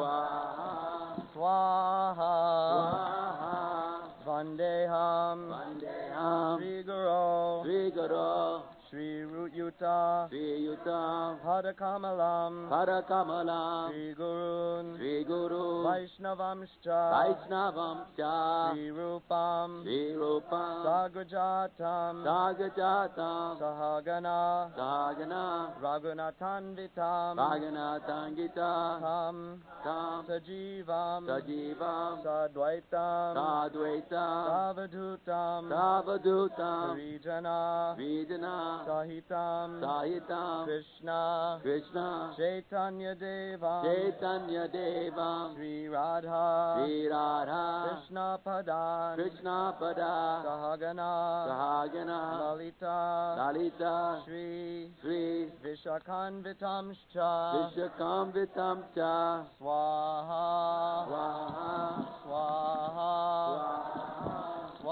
Swaha Swaha Vandeham Vandeham Sri Guru Sri Guru Sri Yuta Sri Yuta Pada Kamala Karakamalam Karakamalam Sri Gurun Sri Guru Vaishnavamscha Vaishnavamscha Sri Rupam Sri Rupam Sagrajatam Sagajatam Sahagana Sagana Raghunathanvitam Raghunatangita Tam Tam Sajivam Sajivam Sadvaitam Sadvaitam Savadhutam Savadutam Vijana Vijana Sahitam Sahitam Krishna Krishna Chaitanya Devam Chaitanya Devam Sri Radha Sri Radha Krishna Padan Krishna Pada Sahagana Sahagana Lalita Lalita Sri Sri Vishakhanvitamscha Vishakamvitam Cha Swaha Swaha Swaha Swaha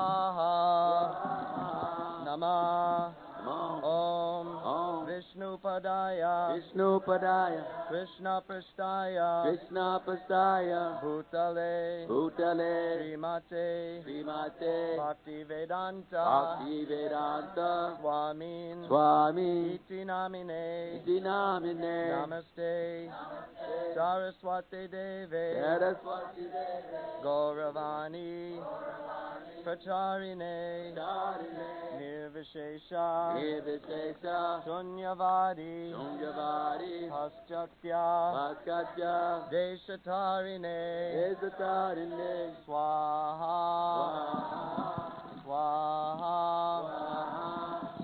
Swaha Namah Namo Om Om Vishnu Padaya Vishnu Padaya Krishna Prasthaya Krishna Pastaya Bhutale Bhutale Srimate Srimate Bhakti Vedanta Bhakti Vedanta Swamin Swami Iti Namine Iti Namine Namaste Saraswati Deve Saraswati Deve Gauravani Pracharine Charine Nirvishesha Nirvishesha Shunyavadi Shunyavari Paschatya Bhaskatya Deshatarine Desatarine Swaha Swaha Swaha Swaha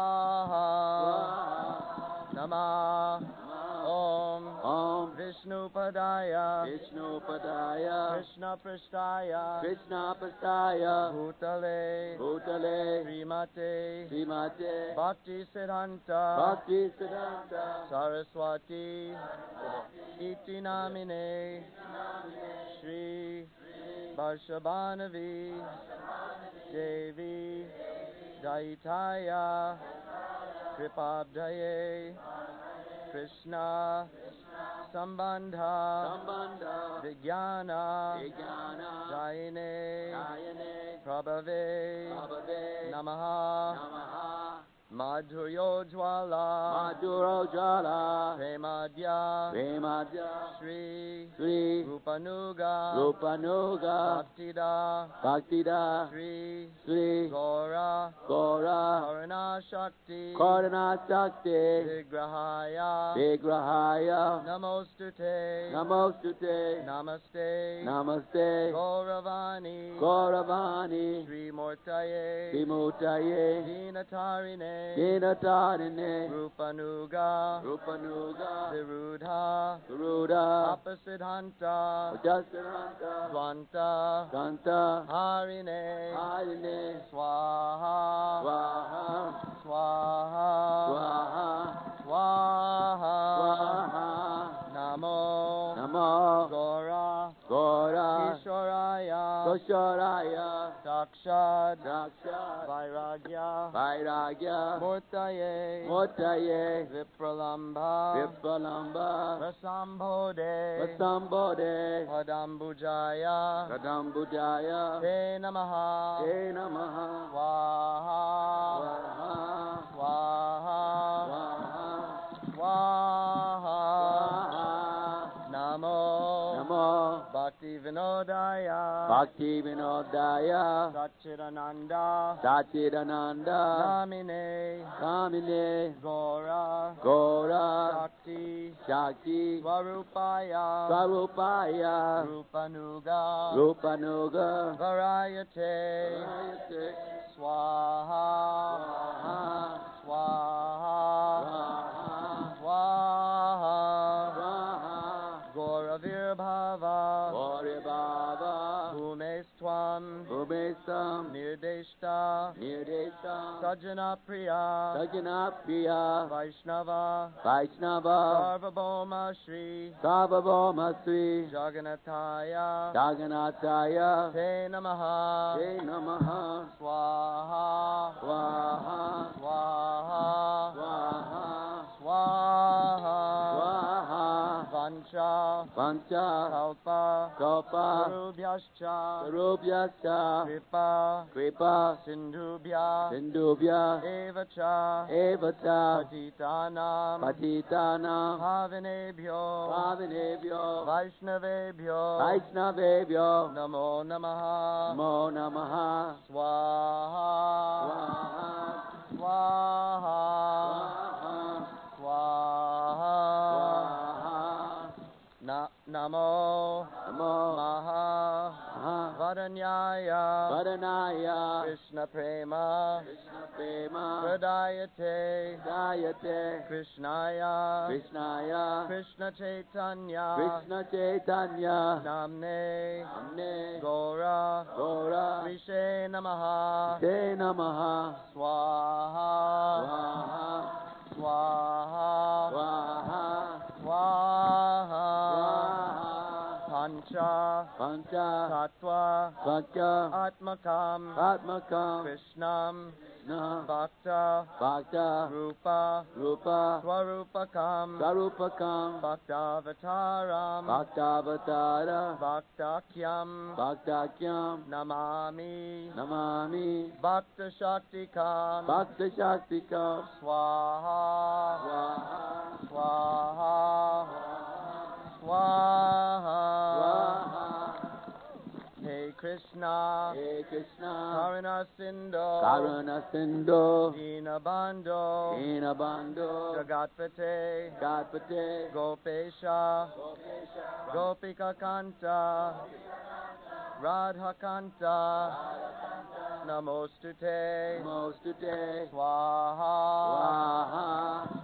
Swaha Namah Om Om Vishnu Padaya Vishnu Padaya Krishna Prasthaya Krishna Pastaya Bhutale Bhutale Srimate Srimate Bhakti Siddhanta Bhakti Siddhanta Saraswati Iti Namine Shri Varshabhanavi Devi Daitaya Kripabdaye Krishna Sambandha Sambandha Vijnana Vijnana Dayane Dayane Prabhave Prabhave Namaha Namaha Madhuryojwala Madhurojala Premadya Premadya Shri Sri Rupanuga Rupanuga Bhaktida Bhaktida Shri Sri Gora Gora Karana Shakti Karna Shakti Vigrahaya Vigrahaya Namostute Namostute Namaste Namaste Gauravani Gauravani Sri Mortaye Vimutaye Dinatarine Dinatarine Rupanuga Rupanuga Virudha Garuda Apasiddhanta Ujasananta Swanta Santa Harine Harine Swaha Swaha Swaha Swaha Swaha Swaha Namo Namo Gora Gora Kishoraya Kosharaya Sakshad Daksha Vairagya Vairagya Murtaye Murtaye Vipralambha Vipalamba Rasambhode Vasambode Padambujaya Kadambudaya Te Namaha Te Namaha Swaha Swaha Swaha Swaha Swaha Swaha Namo Namo Bhakti Vinodaya Bhakti Vinodaya Satchidananda Satchidananda Namine Kamine Gora Gora Shakti Shakti Swarupaya Swarupaya Rupanuga Rupanuga Varayate Varayate Swaha Swaha Swaha Swaha Swaha Swaha Goravir Bhava Gauri Baba Bhumestvam Bhumesam Nirdeshta Nirdesam Sajjana Priya Sajjana Priya Vaishnava Vaishnava Sarvabhauma Shri Sarvabhauma Sri Jagannathaya Jagannataya Te Namaha Te Namaha Swaha Swaha Swaha Swaha Swaha Swaha Pancha Pancha Kalpa Kalpa Tarubhyascha Tarubhyascha Kripa Kripa Sindhubhya Sindhubhya Evacha Evacha Patitanam Patitanam Pavanebhyo Pavanebhyo Vaishnavebhyo Vaishnavebhyo Namo Namaha Namo Namaha Swaha Swaha Swaha Swaha Swaha Na Namo Namo Maha Maha Varanaya Varanaya Krishna Prema Krishna Prema Pradayate Dayate Krishnaya Krishnaya Krishna Chaitanya Krishna Chaitanya Namne Namne Gora Gora Vishe Namaha Te Namaha Swaha Swaha Swaha Swaha Swaha Swaha Pancha Pancha Tattva Satya Atmakam Atmakam Krishnam Krishna Bhakta Bhakta Rupa Rupa Swarupakam Sarupakam Bhaktavataram Bhaktavatara Bhaktakyam Bhaktakyam Namami Namami Bhakta Shaktikam Bhakta Shaktikam Swaha Swaha Swaha Swaha Swaha Hey Krishna Hey Krishna Karuna Sindhu Karuna Sindhu Dinabandhu Dinabandhu Jagatpate Gatpate Gopesha Gopesha Gopika Kanta Radha Kanta Namostute Namostute Swaha Swaha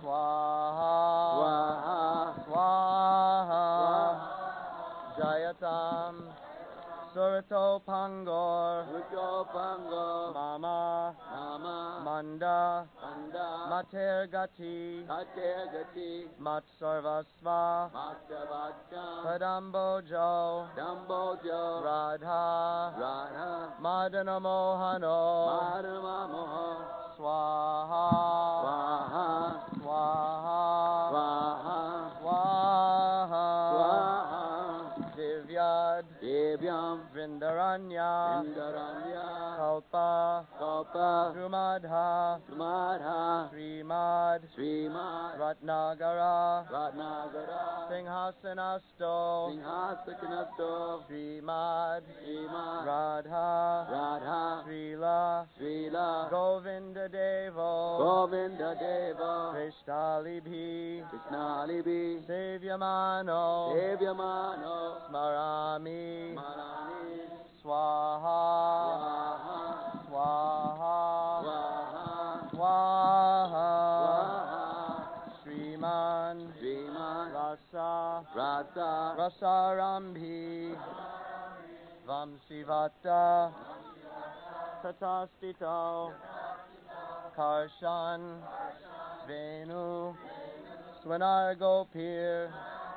Swaha Swaha Swaha Jayatam Surato Pangor Rujo Pango Mama Mama Manda Manda Mater Gati Tate Gati Matsarvasva Bhaktavacham Padambojo Dambojo Radha Radha Madana Mohano Madhava Moho Swaha Swaha Swaha Swaha Swaha Swaha Divyad Devyam Vrindaranya Indaranya Kalpa Kalpa Drumadha Madha Srimad Srimad Ratnagara Ratnagara Singhasanasto Singhasakanasto Srimad Srimad Radha Radha Srila Srila Govinda Devo Govinda Deva Krishnalibhi Krishnalibi Sevyamano Devyamano Smarami Marani Swaha Swaha Swaha Swaha Swaha Swaha Sriman Sriman Rasa Rasa Rasarambhi Vamsivata Tatastito Karshan Venu Swanar Gopir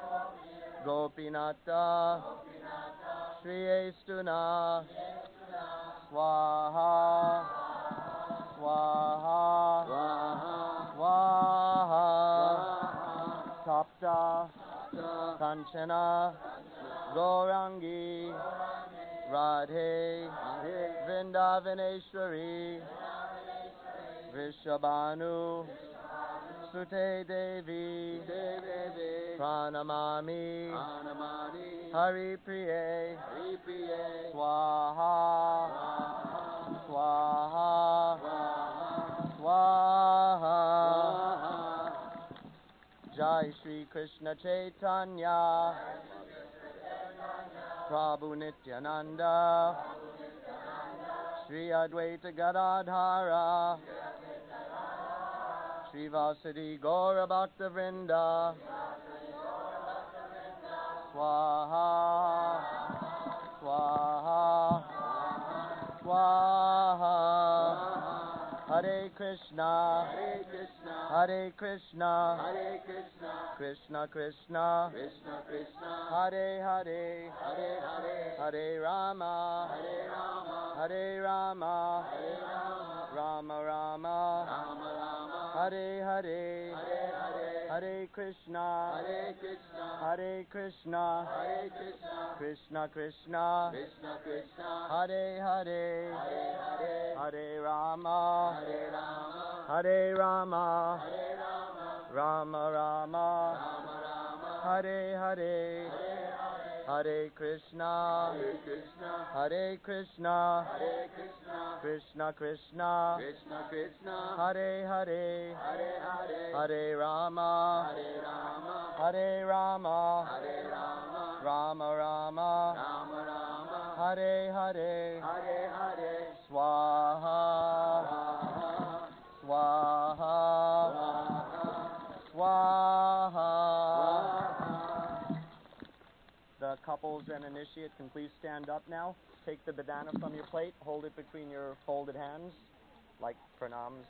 Gopinata Shri Estuna Swaha Swaha Swaha Swaha Swaha Tapta Sa Kanchana Gaurangi Radhe Hare Vrindavaneshwari Vrishabhanu Sute Devi Devi Pranamami Anamani Hari Priye Hari Priye Swaha Swaha Swaha Swaha Swaha Swaha Jai Shri Krishna Chaitanya Prabhu Nityananda Shri Advaita Gadadhara Shri Vasadi Gaura Bhakta Vrinda Swaha Swaha Swaha Hare Krishna Hare Krishna Hare Krishna Hare Krishna Krishna Krishna Krishna Krishna Hare Hare Hare Hare Hare Rama Hare Rama Hare Rama Hare Rama Rama Rama Rama Rama Hare Hare Hare Hare Hare Krishna, Hare Krishna, Hare Krishna, Hare Krishna, Krishna Krishna, Krishna Krishna, Hare Hare, Hare Hare, Hare Rama, Hare Rama, Hare Rama, Hare Rama, Rama Rama, Rama Rama, Hare Hare, Hare Krishna, Hare Krishna, Hare Krishna, Hare Krishna, Krishna Krishna, Krishna Krishna, Hare Hare, Hare Hare, Hare Rama, Hare Rama, Hare Rama, Hare Rama, Rama Rama, Rama Rama, Hare Hare, Hare Hare, Swaha, Swaha, Swaha, Swaha. Swaha. The couples and initiate can please stand up now. Take the banana from your plate, hold it between your folded hands, like pranams.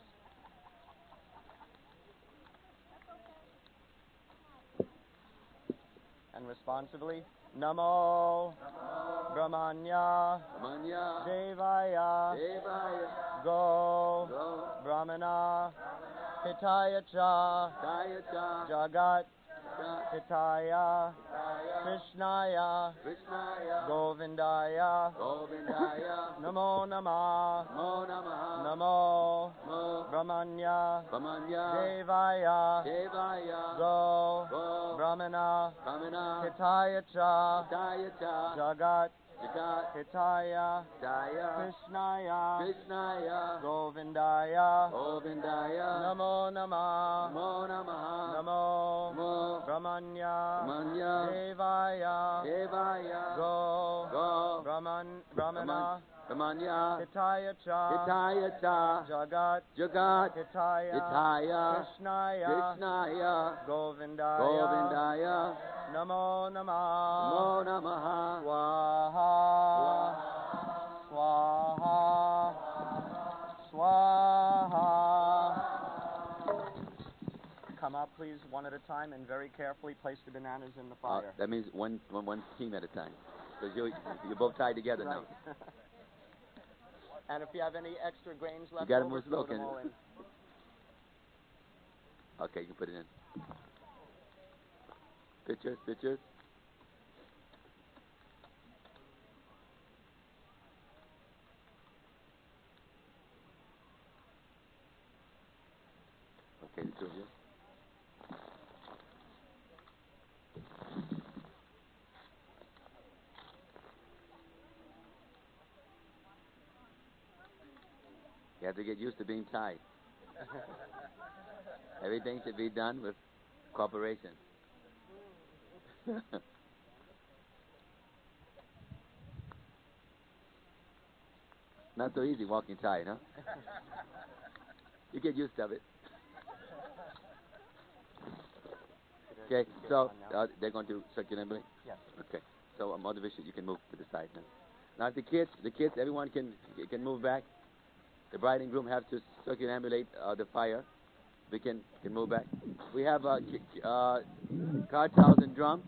And responsively, Namo, Brahmanya, Manya, Devaya, Devaya, Go, Go, Brahmana, Hitaya Cha, Dayata, Jagat, Jagat, Hitaya, Daya, Krishnaya, Krishnaya, Govindaya, Govindaya, Namo Nama, Namo Namaha, Namo, Namo, Brahmanya, Brahmanya, Devaya, Devaya, Go, Go, Brahmana, Brahmana, Hitaya Cha, Dayata, Jagat, Jagat, Hitaya, Daya, Krishnaya, Krishnaya, Govindaya, Govindaya, Namo Nama, Namo Namaha, Namo, Namo, Brahmanya, Brahmanya, Devaya, Devaya, Go, Go, Brahman, Brahmana, Brahmanya, Hitaya Cha, Hitaya Cha, Jagat, Jagat, Hitaya, Hitaya, Krishnaya, Krishnaya, Govindaya, Govindaya, Namo Nama, Namo Namaha, Swaha, Swaha, Swaha. Come up, please, one at a time, and very carefully place the bananas in the Uh, fire. that means one, one, one team at a time. Because you, you're both tied together now. Right. And if you have any extra grains left gotta over, move throw slow, them Ken. all in. Okay, you can put it in. Pictures, pictures. Okay, the two of you. You have to get used to being tied. Everything should be done with cooperation. Not so easy walking tied, huh? You get used to it. Okay, so uh, they're going to circulate? Yes. Okay, so uh, Mother Bishop, you can move to the side now. Now the kids, the kids, everyone can can move back. The bride and groom have to circumambulate uh, the fire. We can can move back. We have uh, uh, cartels and drum.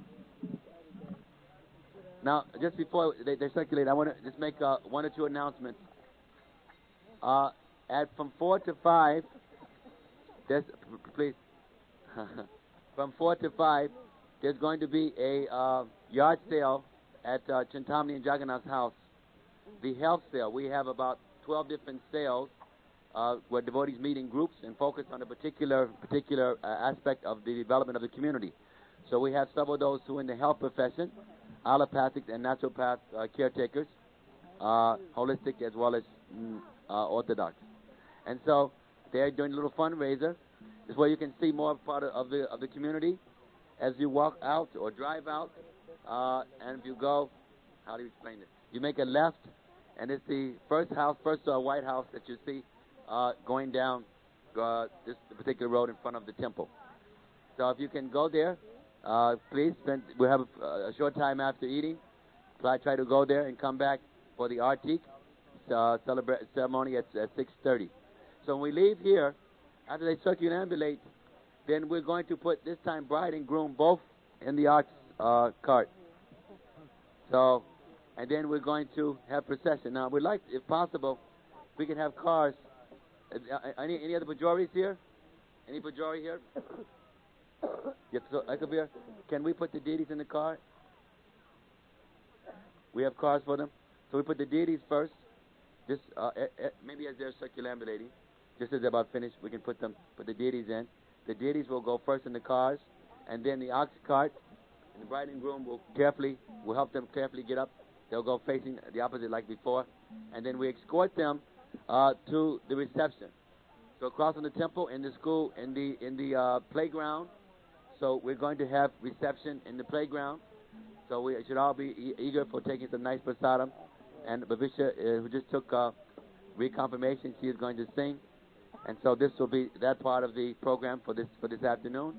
Now, just before they, they circulate, I want to just make uh, one or two announcements. Uh, at from four to five, there's please. From four to five, there's going to be a uh, yard sale at uh, Chintamani and Jagannath's house. The health sale. We have about twelve different sales uh, where devotees meet in groups and focus on a particular particular uh, aspect of the development of the community. So we have some of those who are in the health profession, allopathic and naturopath uh, caretakers, uh, holistic as well as mm, uh, orthodox. And so they're doing a little fundraiser. This is where you can see more part of the of the community as you walk out or drive out. Uh, and if you go, how do you explain this? You make a left, and it's the first house, first uh, white house that you see uh, going down uh, this particular road in front of the temple. So if you can go there, uh, please spend. We have a, a short time after eating. Try try to go there and come back for the Artik uh, celebra- ceremony at, at six thirty. So when we leave here, after they circumambulate, then we're going to put this time bride and groom both in the ox uh, cart. So, and then we're going to have procession. Now, we'd like, if possible, we can have cars. Uh, any any other Pajoris here? Any Pajori here? Yes, so, Ekavir, can we put the deities in the car? We have cars for them. So we put the deities first. Just uh, eh, eh, maybe as they're circulambulating, just as they're about finished, we can put them, put the deities in. The deities will go first in the cars, and then the ox cart and the bride and groom will carefully, will help them carefully get up. They'll go facing the opposite like before, and then we escort them uh, to the reception. So across from the temple, in the school, in the in the uh, playground. So we're going to have reception in the playground. So we should all be e- eager for taking some nice prasadam. And Bhavisha, uh, who just took uh, reconfirmation, she is going to sing. And so this will be that part of the program for this for this afternoon.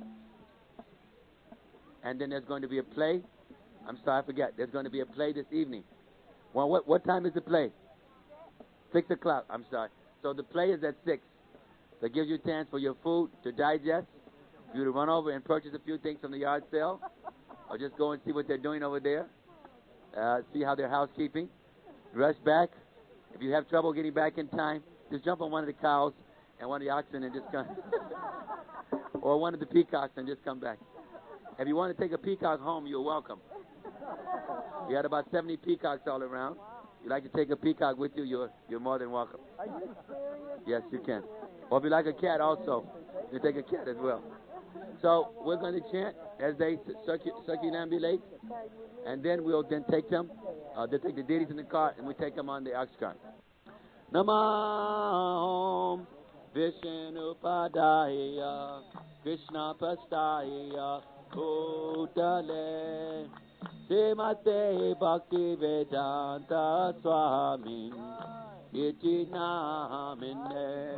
And then there's going to be a play. I'm sorry, I forget. There's going to be a play this evening. Well, what what time is the play? Six o'clock. I'm sorry. So the play is at six. That gives you a chance for your food to digest, for you to run over and purchase a few things from the yard sale, or just go and see what they're doing over there. Uh, see how they're housekeeping. Rush back. If you have trouble getting back in time, just jump on one of the cows and one of the oxen and just come, or one of the peacocks and just come back. If you want to take a peacock home, you're welcome. We had about seventy peacocks all around. If you'd like to take a peacock with you, you're you're more than welcome. Are you serious? Yes, you can. Or if you like a cat also, you take a cat as well. So we're going to chant as they circu- circulambulate, and then we'll then take them. Uh, they'll take the deities in the cart, and we take them on the ox cart. Namah Vishnu Padaya Krishna Pastaya Bhutale Srimate Bhakti Vedanta Swami Iti Namine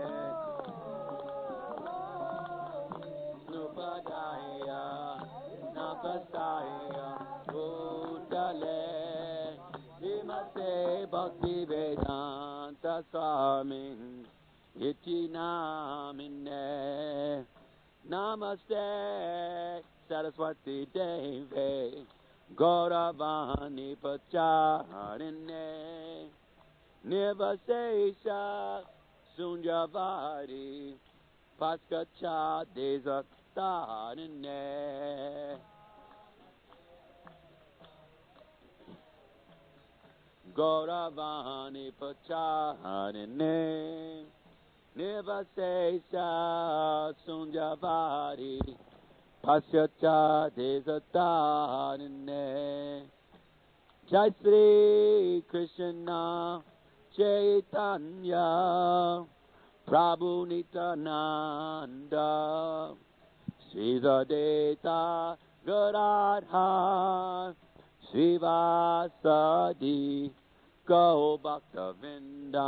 Nupadaya Napastaya Bhutale Srimate Bhakti Vedanta Swami Iti Namine Namaste Saraswati Devi Gauravani Pacharine Nivasesha Sunjavari Paskacha Desatarine Gauravani Pacharine Nivasesha Sunjavari Pasyacha Desatarine Jai Sri Krishna Chaitanya Prabhu Nityananda Sri Advaita Gadadhar Srivasadi Gaur Bhaktavinda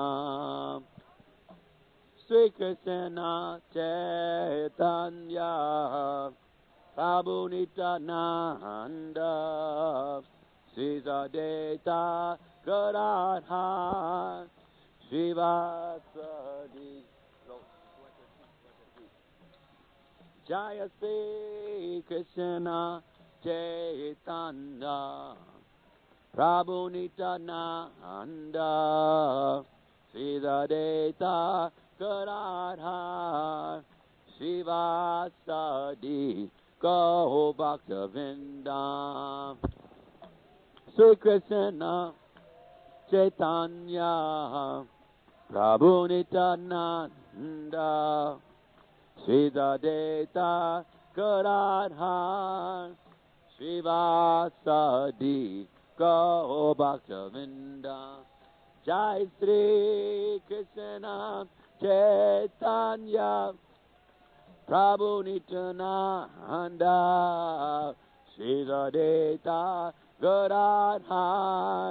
Sri Krishna Chaitanya Prabhu Nityananda Sri Advaita Gadadhar Srivasadi Jaya Sri Krishna Chaitanya Prabhu Nityananda Sri Advaita Gadadhar Srivasadi Gaur Bhaktavinda Sri Krishna Chaitanya Prabhu Nityananda Sri Advaita Gadadhar Srivasadi Gaur Bhaktavinda Jai Sri Krishna Chaitanya Prabhu Nityananda Sri Advaita Gadadhar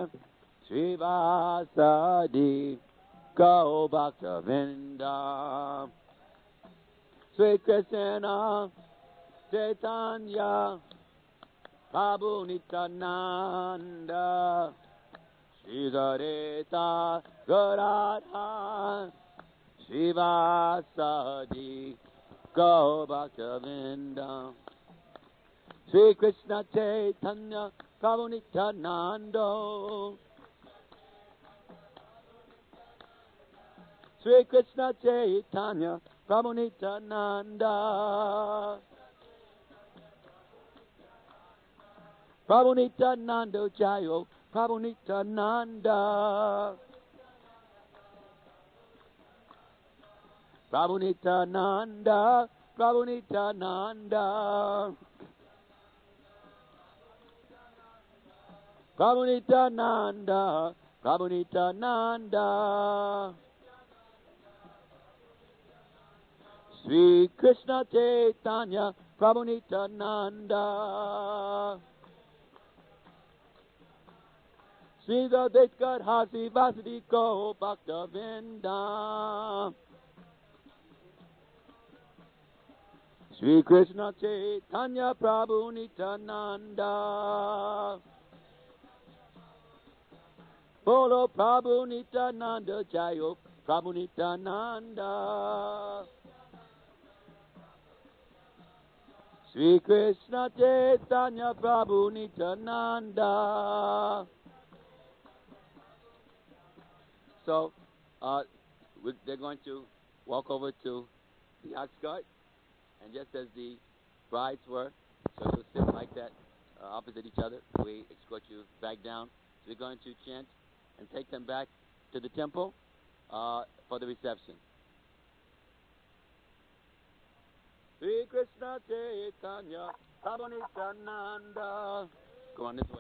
Srivasadi Gaur Bhaktavinda Sri Krishna Chaitanya Prabhu Nityananda Sri Advaita Gadadhar Srivasadi Gaur Bhaktavinda Sri Krishna Chaitanya Prabhu Nityananda Sri Krishna Chaitanya Prabhu Nityananda Prabhu Nityananda Jayo, Prabhu Nityananda. Prabhu Nityananda, Prabhu Nityananda. Prabhu Nityananda, Prabhu Nityananda. Sri Krishna Chaitanya, Prabhu Nityananda. Sri Radha Hasi Vasudi Ko Bhakta Vrinda. Sri Krishna Chaitanya, Prabhu Nityananda. Bolo Prabhu Nityananda Jayo, Prabhu Nityananda. Sri Krishna Chaitanya, Prabhu Nityananda. So, uh, we- they're going to walk over to the outskirt, and just as the brides were, so you'll sit like that, uh, opposite each other. We escort you back down. So we're going to chant and take them back to the temple uh, for the reception. Sri Krishna Chaitanya, Prabhu Nityananda. Go on this way.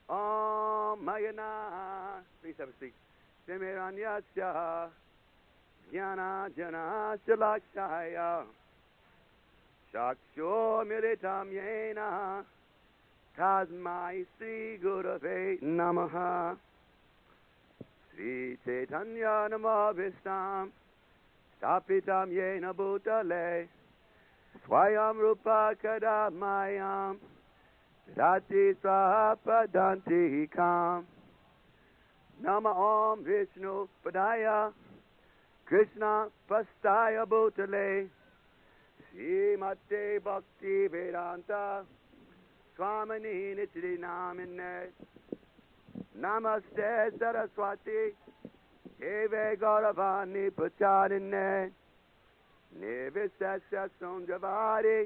Om Mayana. Please have a seat. Simiranyasya Jnana Jana Shalakshaya Shaksho Militam Yena Tasmai Sri Gurave Namaha Sri Chaitanya Namavistam Stapitam Yena Bhutale Swayam Rupa Kadamayam Dati Swapadanti Kam Nama Om Vishnu Padaya Krishna Pastaya Bhutale Srimate Bhakti Vedanta Swamini Nitri Namine Namaste Saraswati Eve Gauravani Pacharine Nivishasya Sunjavari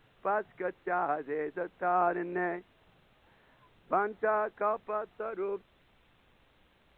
Paskachaze Satarine Pancha Kapatarup